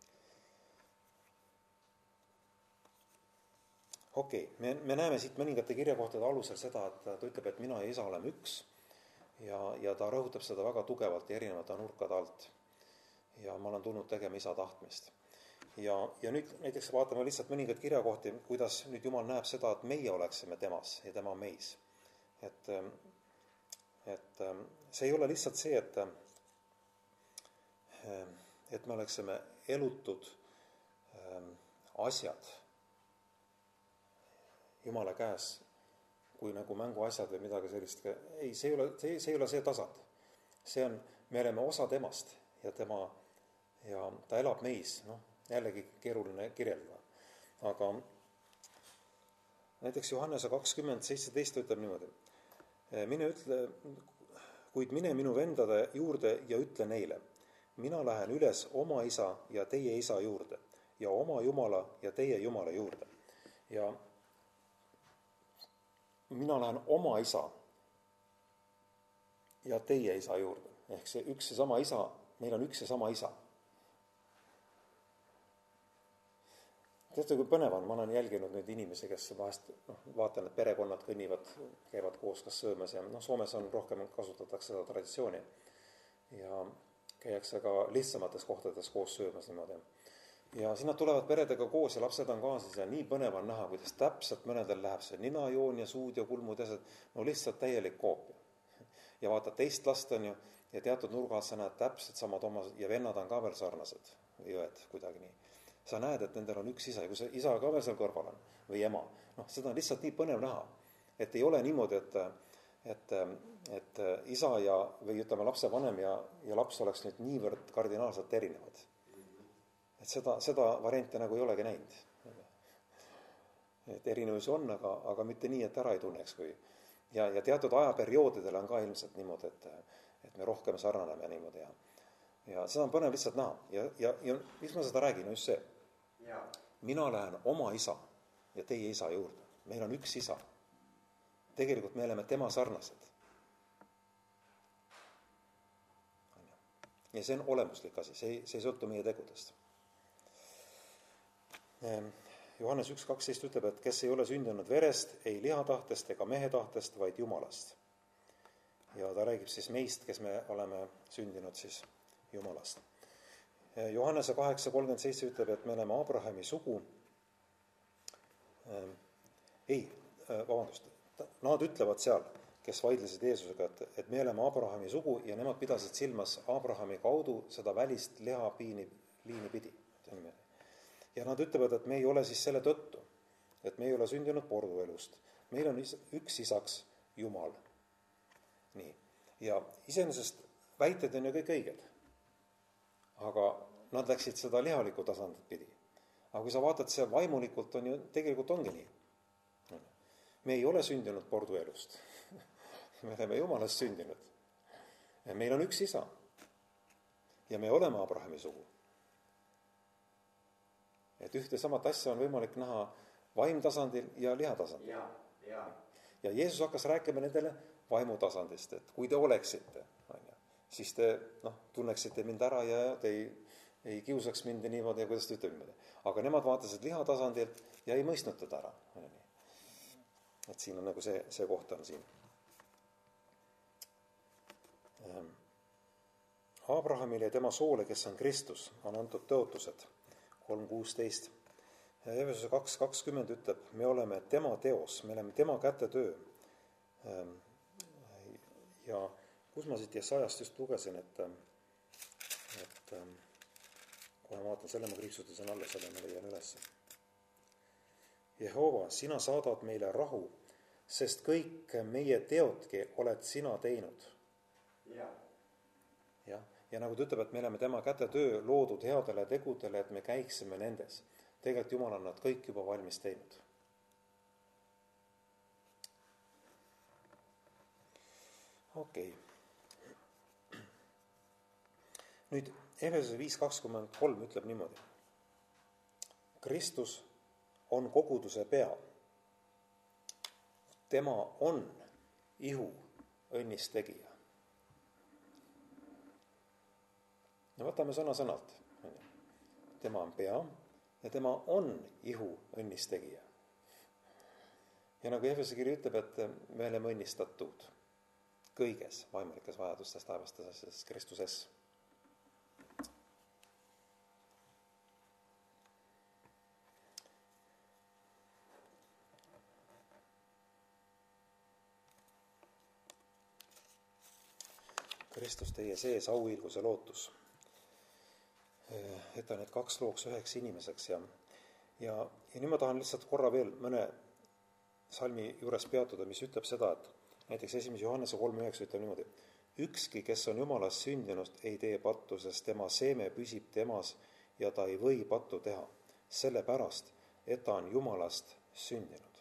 Okei, okay. me, me näeme siit mõningate kirjakohtade alusel seda, et ta ütleb, et mina ja isa oleme üks ja, ja ta rõhutab seda väga tugevalt ja erinevate nurkade alt. Ja ma olen tulnud tegema isa tahtmist. Ja, ja nüüd näiteks vaatame lihtsalt mõningaid kirjakohti, kuidas nüüd Jumal näeb seda, et meie oleksime temas ja tema meis. Et, et see ei ole lihtsalt see, et, et me oleksime elutud asjad Jumala käes, kui nagu mänguasjad või midagi sellist. Ei, see ei ole see, see, ei ole see tasand. See on, me oleme osa temast ja tema, ja ta elab meis, noh, jällegi keeruline kirjeldada. Aga näiteks Johannese kakskümmend seitseteist ütleb niimoodi. Mine ütle, kuid mine minu vendade juurde ja ütle neile. Mina lähen üles oma isa ja teie isa juurde ja oma Jumala ja teie Jumala juurde. Ja mina lähen oma isa ja teie isa juurde. Ehk see üks ja sama isa, meil on üks ja sama isa. Teate, kui põnev on, ma olen jälginud nüüd inimesi, kes vahest, noh, vaatan, et perekonnad kõnnivad, käivad koos kas söömas ja noh, Soomes on rohkem kasutatakse seda traditsiooni ja käiakse ka lihtsamates kohtades koos söömas niimoodi. Ja siin nad tulevad peredega koos ja lapsed on kaasas ja nii põnev on näha, kuidas täpselt mõnedel läheb see ninajoon ja suud ja kulmud ja see, no lihtsalt täielik koopia. Ja vaata, teist last on ju ja teatud nurgad sa näed täpselt samad oma ja vennad on ka veel sarnased või õed kuidagi nii. Sa näed, et nendel on üks isa ja kui see isa ka veel seal kõrval on või ema, noh, seda on lihtsalt nii põnev näha, et ei ole niimoodi, et, et, et isa ja, või ütleme lapse vanem ja, ja laps oleks nüüd niivõrd kardinaalselt erinevad. Et seda, seda variante nagu ei olegi näinud. Et erinevus on, aga, aga mitte nii, et ära ei tunneks. Kui, ja, ja teatud ajaperioodidel on ka ilmselt niimoodi, et, et me rohkem sarnaneme niimoodi. Ja, ja seda on põnev lihtsalt näha. Ja, ja, ja mis ma seda räägin, on just see. Ja. Mina lähen oma isa ja teie isa juurde. Meil on üks isa. Tegelikult me oleme tema sarnased. Ja see on olemuslik asi, see ei, see ei sõltu meie tegudest. Johannes üks kaksteist ütleb, et kes ei ole sündinud verest, ei lihatahtest ega mehe tahtest, vaid Jumalast. Ja ta räägib siis meist, kes me oleme sündinud siis Jumalast. Johannese kaheksa kolmkümmend seitse ütleb, et me oleme Abrahami sugu. Ei, vabandust, nad ütlevad seal, kes vaidlesid Jeesusega, et, et me oleme Abrahami sugu ja nemad pidasid silmas Abrahami kaudu seda välist lihapiini liini pidi. Ja nad ütlevad, et me ei ole siis selle tõttu, et me ei ole sündinud porduelust. Meil on üks isaks Jumal. Nii. Ja iseenesest väited on ju kõik õiged. Aga nad läksid seda lihalikku tasandit pidi. Aga kui sa vaatad, see vaimulikult on ju, tegelikult ongi nii. Me ei ole sündinud porduelust. Me oleme Jumalast sündinud. Ja meil on üks isa. Ja me oleme Abrahami sugu. Et ühte samat asja on võimalik näha vaimtasandil ja lihatasandil. Ja, ja. ja Jeesus hakkas rääkima nendele vaimutasandist, et kui te oleksite, siis te noh, tunneksite mind ära ja te ei, ei kiusaks mind niimoodi ja kuidas te ütleb niimoodi. Aga nemad vaatasid lihatasandilt ja ei mõistnud teda ära. Et siin on nagu see, see koht on siin. Abrahamile ja tema soole, kes on Kristus, on antud tõotused. kolm kuusteist. Efesuse kaks kakskümmend ütleb, me oleme tema teos, me oleme tema käte töö. ja kus ma siit Jesajast just lugesin, et, et kui ma vaatan, selle ma kriipsutasin alla, selle ma leian üles. Jehova, sina saadad meile rahu, sest kõik meie teodki oled sina teinud. ja, Ja, ja nagu ta ütleb, et me oleme tema käte töö loodud headele tegudele, et me käiksime nendes. Tegelikult Jumal on nad kõik juba valmis teinud. Okei. Okay. Nüüd Efesuse viis kakskümmend kolm ütleb niimoodi. Kristus on koguduse pea. Tema on ihu õnnist tegija. No võtame sõna sõnalt. Tema on pea ja tema on ihu õnnist tegija. Ja nagu Efesuse kiri ütleb, et me oleme õnnistatud kõiges vaimulikes vajadustes, taevastes asjades Kristuses. Kristus teie sees auilguse lootus. Et ta need kaks looks üheks inimeseks. Ja, ja, ja nüüd ma tahan lihtsalt korra veel mõne salmi juures peatuda, mis ütleb seda, et näiteks esimese Johannese kolm üheksa ütleb niimoodi. Ükski, kes on Jumalast sündinud, ei tee pattu, sest tema seeme püsib temas ja ta ei või pattu teha. Sellepärast, et ta on Jumalast sündinud.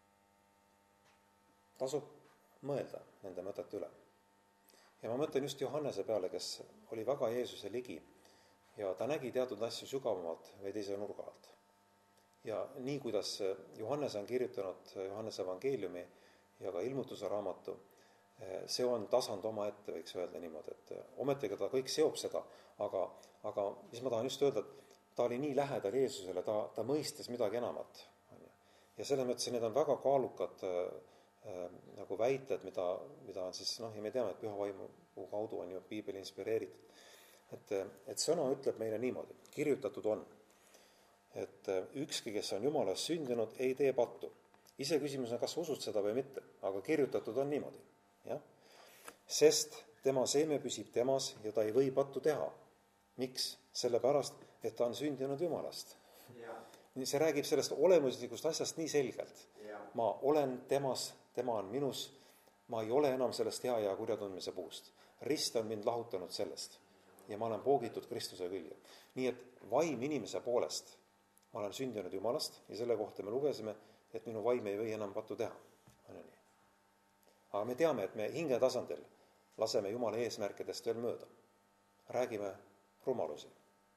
Tasub mõelda nende mõtete üle. Ja ma mõtlen just Johannese peale, kes oli väga Jeesuse ligi ja ta nägi teatud asju sügavamalt või teise nurga alt. Ja nii, kuidas Johannes on kirjutanud Johannese evangeeliumi ja ka ilmutuse raamatu, see on tasand oma ette, võiks öelda niimoodi, et ometega ta kõik seob seda, aga, aga mis ma tahan just öelda, et ta oli nii lähedal Jeesusele, ta, ta mõistis midagi enamat. Ja selles mõttes need on väga kaalukad äh, nagu väited, mida, mida on siis, noh, ja me teame, et püha vaimu kaudu on ju piibel inspireeritud. Et, et sõna ütleb meile niimoodi, kirjutatud on, et ükski, kes on Jumalast sündinud, ei tee pattu. Ise küsimus on, kas usud seda või mitte, aga kirjutatud on niimoodi. Ja? Sest tema seeme püsib temas ja ta ei või pattu teha. Miks? Sellepärast, et ta on sündinud Jumalast. ja, See räägib sellest olemuslikust asjast nii selgelt. ja, Ma olen temas, tema on minus, ma ei ole enam sellest hea ja kurja tundmise puust. Rist on mind lahutanud sellest ja ma olen poogitud Kristuse külge. Nii et vaim inimese poolest, ma olen sündinud Jumalast ja selle kohta me lugesime, et minu vaim ei või enam pattu teha. Aga me teame, et me hinge tasandil laseme Jumala eesmärkidest veel mööda. Räägime rumalusi.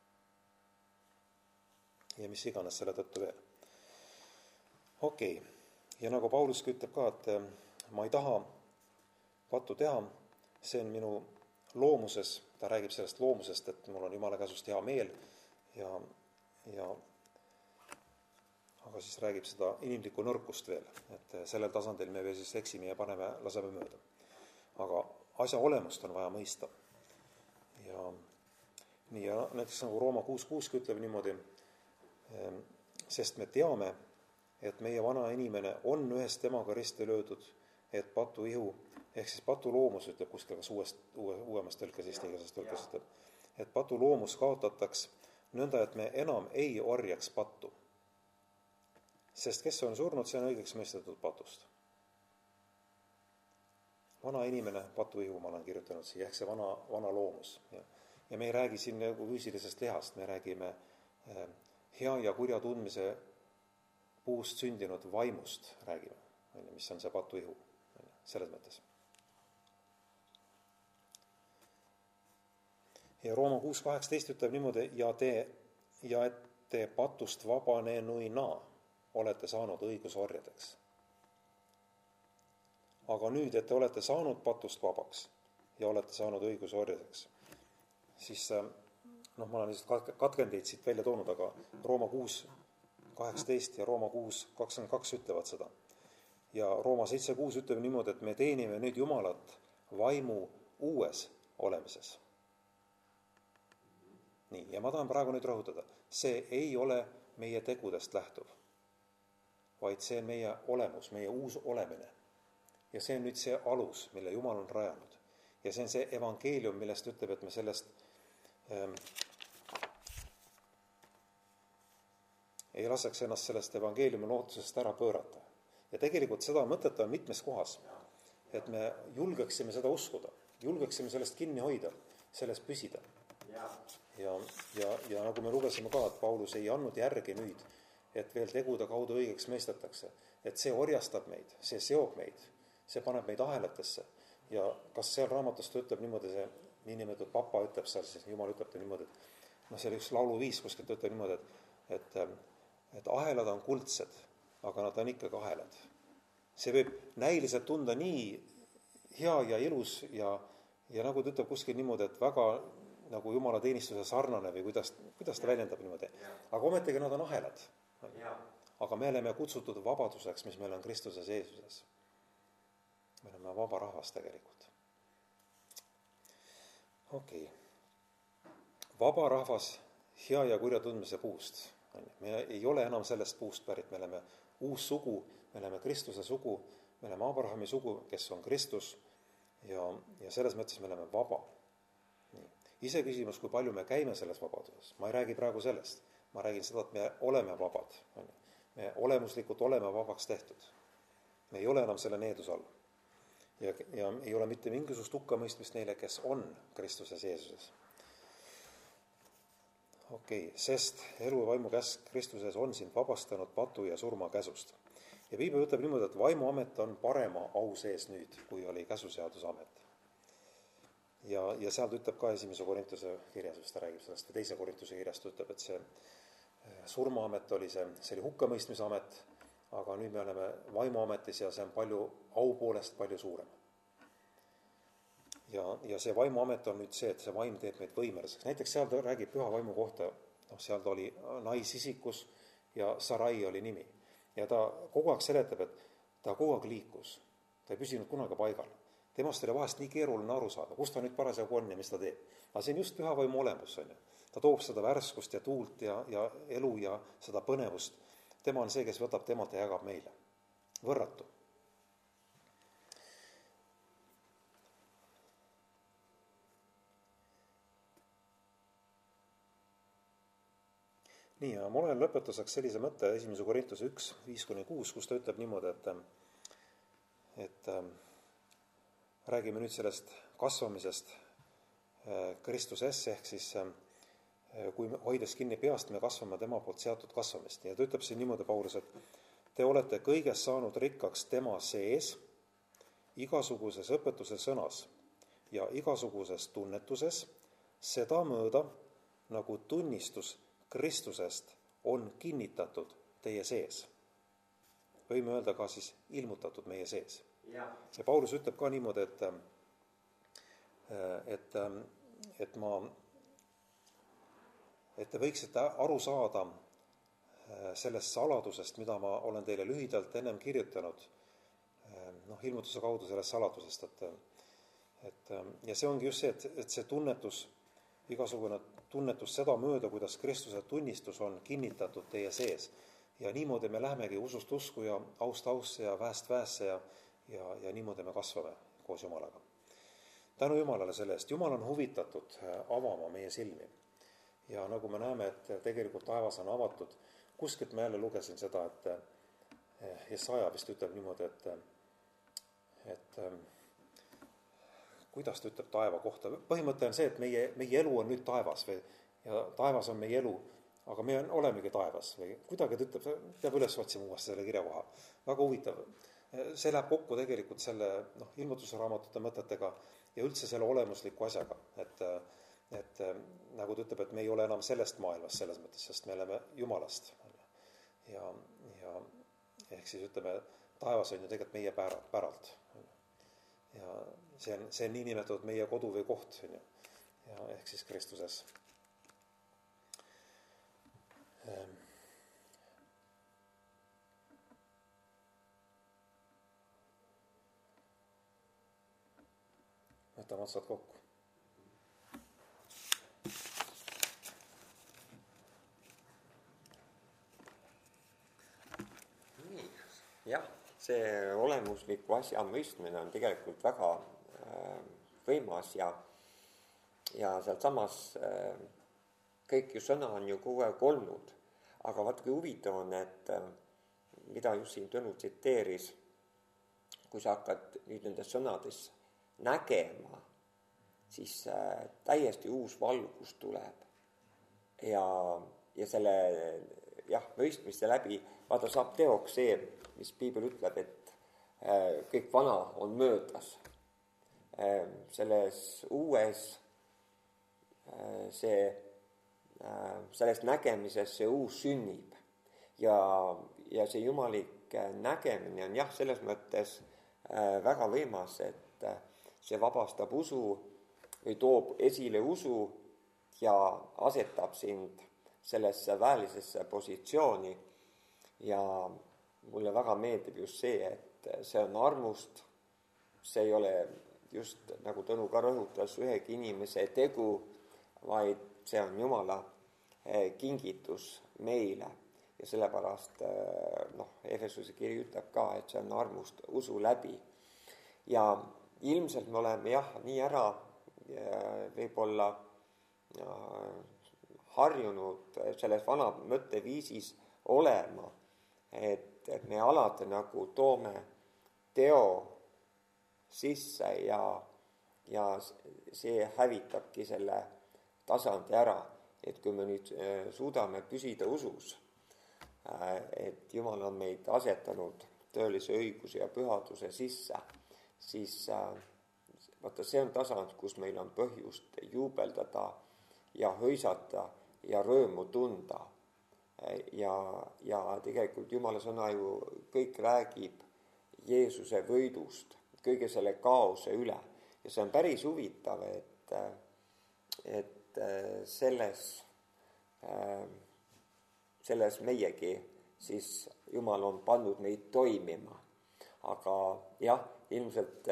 Ja mis iganes selle tõttu veel. Okei. Okay. Ja nagu Pauluski ütleb ka, et ma ei taha pattu teha, see on minu loomuses, ta räägib sellest loomusest, et mul on Jumala käsust hea meel ja, ja aga siis räägib seda inimlikku nõrkust veel, et sellel tasandil me veel siis eksime ja paneme, laseme mööda. Aga asja olemust on vaja mõista. Ja, nii, ja näiteks nagu Rooma kuus kuus ütleb niimoodi, sest me teame, et meie vana inimene on ühest temaga risti löödud, et patu ihu, ehk siis patu loomus ütleb kuskil kas uuest, uue, uuemast tõlkes, eestigasest tõlkes ütleb, et patu loomus kaotataks nõnda, et me enam ei orjaks pattu. Sest kes on surnud, see on õigeks mõistetud patust. Vana inimene, patu ihu, ma olen kirjutanud siia, ehk see vana, vana loomus. Ja, ja me ei räägi siin nagu füüsilisest lihast, me räägime hea ja kurja tundmise puust sündinud vaimust, räägime, mis on see patu ihu, selles mõttes. Ja Rooma kuus kaheksateist ütleb niimoodi, ja, te, ja et te patust vabanenuina olete saanud õigusorjadeks. Aga nüüd, et te olete saanud patust vabaks ja olete saanud õigusorjadeks, siis noh, ma olen lihtsalt katkendeid siit välja toonud, aga Rooma kuus kaheksateist ja Rooma kuus kakskümmend kaks ütlevad seda. Ja Rooma seitse kuus ütleb niimoodi, et me teenime nüüd Jumalat vaimu uues olemises. Nii, ja ma tahan praegu nüüd rõhutada, see ei ole meie tegudest lähtuv, vaid see on meie olemus, meie uus olemine. Ja see on nüüd see alus, mille Jumal on rajanud. ja see on see evangeelium, millest ütleb, et me sellest ähm, ei laseks ennast sellest evangeeliumi lootusest ära pöörata. Ja tegelikult seda mõtet on mitmes kohas, et me julgeksime seda uskuda, julgeksime sellest kinni hoida, sellest püsida. Ja, ja, ja nagu me lugesime ka, et Paulus ei andnud järgi nüüd, et veel tegude kaudu õigeks mõistetakse, et see orjastab meid, see seob meid, see paneb meid ahelatesse. Ja kas seal raamatust ütleb niimoodi, see niinimetatud papa ütleb seal, siis Jumal ütleb ta niimoodi, et no see oli üks lauluviis kuskilt ütleb niimoodi, et, et, et ahelad on kuldsed, aga nad on ikkagi ahelad. See võib näiliselt tunda nii hea ja ilus ja, ja nagu ta ütleb kuskil niimoodi, et väga nagu Jumala teenistuse sarnane või kuidas, kuidas ta väljendab niimoodi. Aga ometigi nad on ahelad. Aga me oleme kutsutud vabaduseks, mis meil on Kristuses Jeesuses. Me oleme vaba rahvas tegelikult. Okei. Okay. Vaba rahvas hea ja kurja tundmise puust. Me ei ole enam sellest puust pärit. Me oleme uus sugu, me oleme Kristuse sugu, me oleme Abrahami sugu, kes on Kristus ja, ja selles mõttes me oleme vaba. Nii. Ise küsimus, kui palju me käime selles vabaduses. Ma ei räägi praegu sellest. Ma räägin seda, et me oleme vabad. Me olemuslikult oleme vabaks tehtud. Me ei ole enam selle needuse all. Ja, ja ei ole mitte mingisugust hukkamõistmist neile, kes on Kristuses Jeesuses. Okei, okay. Sest elu ja vaimu käsk Kristuses on sind vabastanud patu ja surma käsust. Ja Piibel ütleb niimoodi, et vaimuamet on parema au sees nüüd, kui oli käsuseaduse amet. Ja, ja sealt ütleb ka esimese Korintuse kirjas, mis ta räägib sellest, ja teise Korintuse kirjast ütleb, et see surmaamet oli see, see oli hukkamõistmise amet, aga nüüd me oleme vaimuametis ja see on palju au poolest palju suurem. Ja, ja see vaimuamet on nüüd see, et see vaim teeb meid võimeliseks. Näiteks seal ta räägib püha vaimu kohta, noh, seal ta oli naisisikus ja Sarai oli nimi. Ja ta kogu aeg seletab, et ta kogu aeg liikus. Ta ei püsinud kunagi paigal. Temast oli vahest nii keeruline aru saada, kus ta nüüd parasjagu on ja mis ta teeb. Aga see on just püha vaimu olemus. On ju. Ta toob seda värskust ja tuult ja, ja elu ja seda põnevust. Tema on see, kes võtab temalt ja jagab meile. Võrratu. Nii, ja ma olen lõpetuseks sellise mõtte esimese Korintuse üks, viis kuni kuus, kus ta ütleb niimoodi, et, et räägime nüüd sellest kasvamisest Kristuses, ehk siis kui hoides kinni peast, me kasvame tema poolt seatud kasvamist. Ja ta ütleb siin niimoodi, Paulus, et te olete kõiges saanud rikkaks tema sees, igasuguses õpetuse sõnas ja igasuguses tunnetuses, seda mööda, nagu tunnistus Kristusest on kinnitatud teie sees. Võime öelda ka siis ilmutatud meie sees. Ja, ja Paulus ütleb ka niimoodi, et, et, et ma et te võiksite aru saada sellest saladusest, mida ma olen teile lühidalt ennem kirjutanud, noh, ilmutuse kaudu sellest saladusest, et, et ja see ongi just see, et, et see tunnetus, igasugune tunnetus seda mööda, kuidas Kristuse tunnistus on kinnitatud teie sees. Ja niimoodi me lähemegi usust usku ja aust ausse ja väest väesse ja, ja, ja niimoodi me kasvame koos Jumalaga. Tänu Jumalale selle eest. Jumal on huvitatud avama meie silmi. Ja nagu me näeme, et tegelikult taevas on avatud, kuskilt ma jälle lugesin seda, et Jesaja vist ütleb niimoodi, et, et kuidas ta ütleb taeva kohta. Põhimõte on see, et meie, meie elu on nüüd taevas või, ja taevas on meie elu, aga me olemegi taevas või kuidagi ta ütleb, peab üles otsima uuesti selle kirjakoha. Väga huvitav. See läheb kokku tegelikult selle noh, ilmutuse raamatute mõtetega ja üldse selle olemusliku asjaga, et et nagu ta ütleb, et me ei ole enam sellest maailmast selles mõttes, sest me oleme Jumalast. Ja, ja ehk siis ütleme, taevas on ju tegelikult meie päralt, päralt. Ja see on, see on nii nimetatud meie kodu või koht, ja ehk siis Kristuses. Võtame otsad kokku. Jah, see olemusliku asja mõistmine on tegelikult väga äh, võimas ja, ja sealt samas kõik ju sõna on ju kogu aeg olnud. Aga vaat kui huvitav on, et mida just siin Tõnu tsiteeris, kui sa hakkad nüüd nendes sõnades nägema, siis täiesti uus valgus tuleb. Ja, ja selle jah, mõistmiste läbi, vaata saab teoks see, mis piibel ütleb, et kõik vana on möödas. Selles uues, see, selles nägemises see uus sünnib. Ja, ja see jumalik nägemine on jah, selles mõttes väga võimas, et see vabastab usu või toob esile usu ja asetab sind sellesse väelisesse positsiooni. Ja mulle väga meeldib just see, et see on armust, see ei ole just nagu Tõnu ka rõhutas ühegi inimese tegu, vaid see on Jumala kingitus meile. Ja sellepärast noh, Efesuse kiri ütleb ka, et see on armust usu läbi. Ja ilmselt me oleme jah, nii ära võib-olla harjunud selles vana mõtteviisis olema, et, et me alati nagu toome teo sisse ja, ja see hävitabki selle tasandi ära. Et kui me nüüd suudame püsida usus, et Jumal on meid asetanud tõelise õiguse ja pühaduse sisse, siis vaata, see on tasand, kus meil on põhjust juubeldada ja hõisata ja rõõmu tunda. Ja, ja tegelikult Jumala sõna ju kõik räägib Jeesuse võidust, kõige selle kaose üle. Ja see on päris huvitav, et, et selles, selles meiegi siis Jumal on pannud meid toimima. Aga jah, ilmselt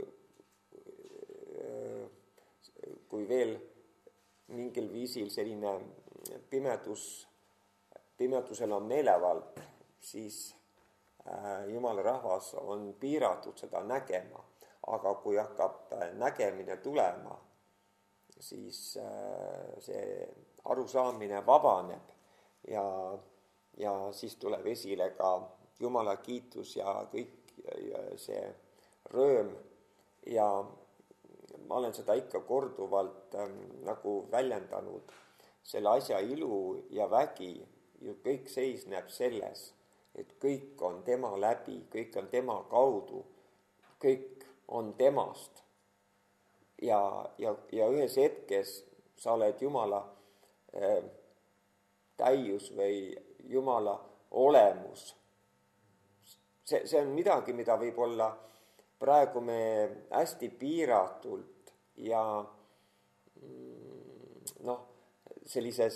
kui veel mingil viisil selline pimedus, pimedusel on meelevald, siis Jumala rahvas on piiratud seda nägema. Aga kui hakkab nägemine tulema, siis see arusaamine vabaneb ja, ja siis tuleb esile ka Jumala kiitus ja kõik ja see rõõm. Ja ma olen seda ikka korduvalt ähm, nagu väljendanud. Selle asja ilu ja vägi ju kõik seisneb selles, et kõik on tema läbi, kõik on tema kaudu, kõik on temast. Ja, ja, ja ühes hetkes sa oled Jumala äh, täius või Jumala olemus. See, see on midagi, mida võib olla praegu me hästi piiratult ja noh, sellises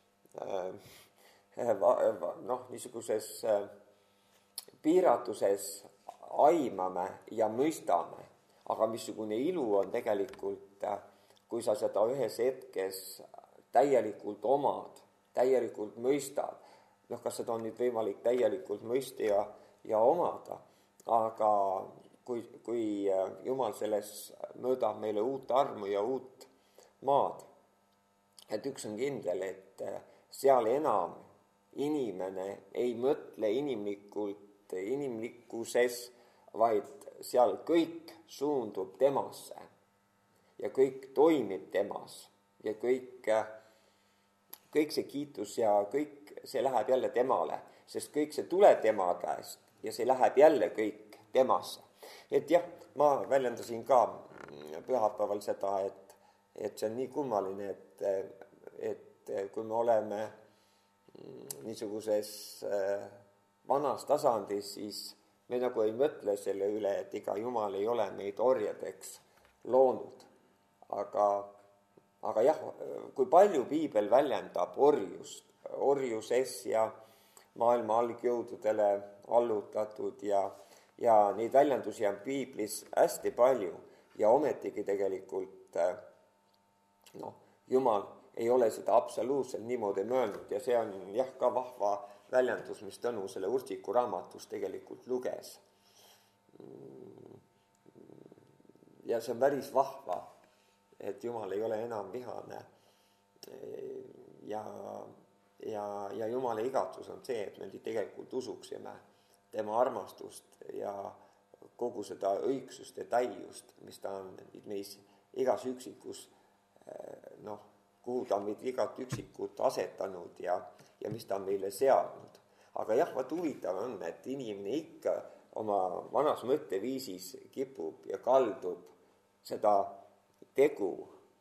äh, noh, niisuguses äh, piiratuses aimame ja mõistame, aga missugune ilu on tegelikult, kui sa seda ühes hetkes täielikult omad, täielikult mõistad. Noh, kas seda on nüüd võimalik täielikult mõista ja, ja omada, aga kui, kui Jumal selles mõõdab meile uut armu ja uut maad, et üks on kindel, et seal enam inimene ei mõtle inimlikult, inimlikkuses, vaid seal kõik suundub temasse ja kõik toimib temas ja kõik, kõik see kiitus ja kõik see läheb jälle temale, sest kõik see tuleb tema käest ja see läheb jälle kõik temasse. Et jah, ma väljendasin ka pühapäeval seda, et, et see on nii kummaline, et, et kui me oleme niisuguses vanas tasandis, siis me nagu ei mõtle selle üle, et iga Jumal ei ole meid orjadeks loonud. Aga, aga jah, kui palju piibel väljendab orjust, orjuses ja maailma algjõududele allutatud ja, ja neid väljendusi on piiblis hästi palju ja ometigi tegelikult noh, Jumal ei ole seda absoluutselt niimoodi mõelnud ja see on jah ka vahva väljendus, mis Tõnu selle Urtsiku raamatus tegelikult luges. ja see on päris vahva, et Jumal ei ole enam vihane. Ja, ja, ja Jumala igatsus on see, et me tegelikult usuksime tema armastust ja kogu seda õigsust ja täiust, mis ta on meis igas üksikus, noh, kuhu ta on meid igat üksikut asetanud ja, ja mis ta on meile seadnud. Aga jah, vaat huvitav on, et inimene ikka oma vanas mõtteviisis kipub ja kaldub seda tegu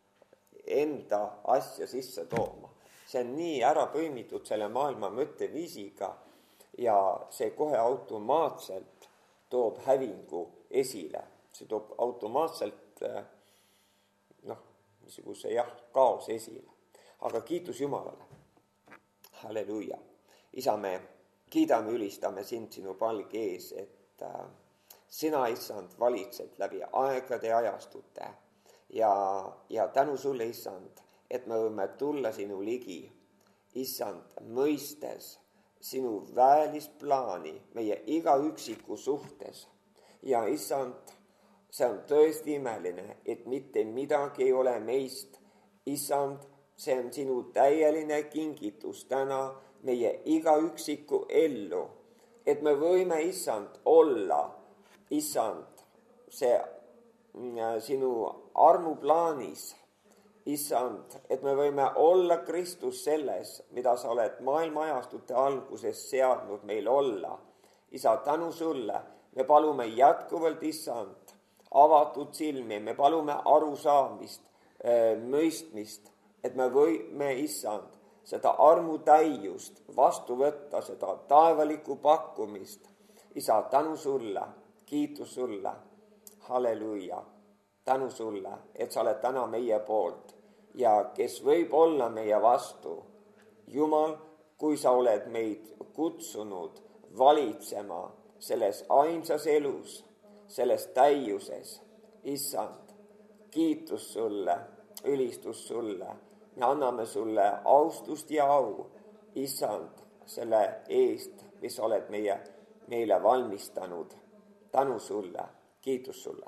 enda asja sisse tooma. See on nii ära põimitud selle maailma mõtteviisiga ja see kohe automaatselt toob hävingu esile. See toob automaatselt noh, niisuguse jah, kaos esile. Aga kiitus Jumalale. Halleluja. Isa, me kiidame, ülistame sind sinu palge ees, et äh, sina, issand, valitsed läbi aegade ja ajastute. Ja, ja tänu sulle, issand, et me võime tulla sinu ligi, issand, mõistes sinu väelist plaani meie iga üksiku suhtes. Ja issand, see on tõesti imeline, et mitte midagi ei ole meist. Issand, see on sinu täieline kingitus täna meie iga üksiku ellu, et me võime, issand, olla, issand, see sinu armuplaanis, issand, et me võime olla Kristus selles, mida sa oled maailma ajastute alguses seadnud meil olla. Isa, tänu sulle, me palume jätkuvalt, issand, avatud silmi, me palume arusaamist, mõistmist, et me võime, issand, seda armutäiust vastu võtta, seda taevalikku pakkumist. Isa, tänu sulle, kiitus sulle. Halleluja, tänu sulle, et sa oled täna meie poolt ja kes võib olla meie vastu. Jumal, kui sa oled meid kutsunud valitsema selles ainsas elus, selles täiuses, issand, kiitus sulle, ülistus sulle. Me anname sulle austust ja au, issand, selle eest, mis oled meie, meile valmistanud. Tänu sulle. Kiitus sulle.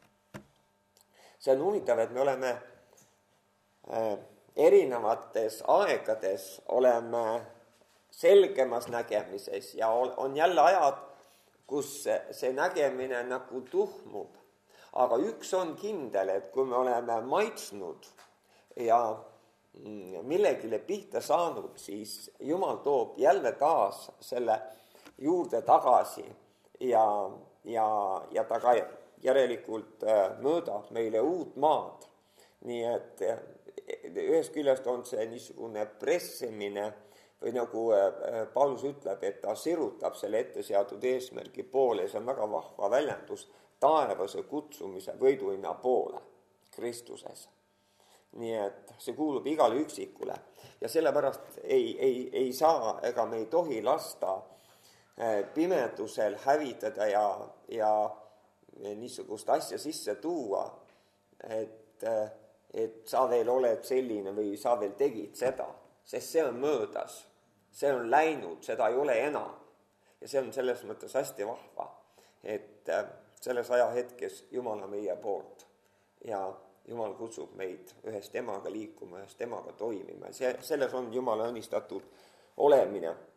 See on huvitav, et me oleme erinevates aegades oleme selgemas nägemises ja on jälle ajad, kus see nägemine nagu tuhmub. Aga üks on kindel, et kui me oleme maitsnud ja millegile pihta saanud, siis Jumal toob jälle taas selle juurde tagasi ja ja, ja ta ka järelikult mõõdab meile uut maad. Nii et ühest küljest on see niisugune pressimine või nagu Paulus ütleb, et ta sirutab selle ette seatud eesmärgi poole. See on väga vahva väljendus taevase kutsumise võiduhinna poole Kristuses. Nii et see kuulub igale üksikule ja sellepärast ei, ei, ei saa ega me ei tohi lasta pimedusel hävitada ja, ja niisugust asja sisse tuua, et, et sa veel oled selline või sa veel tegid seda, sest see on möödas, see on läinud, seda ei ole enam. Ja see on selles mõttes hästi vahva, et selles ajahetkes Jumal on meie poolt ja Jumal kutsub meid ühest temaga liikuma, ühest temaga toimima. See, selles on Jumala õnnistatud olemine.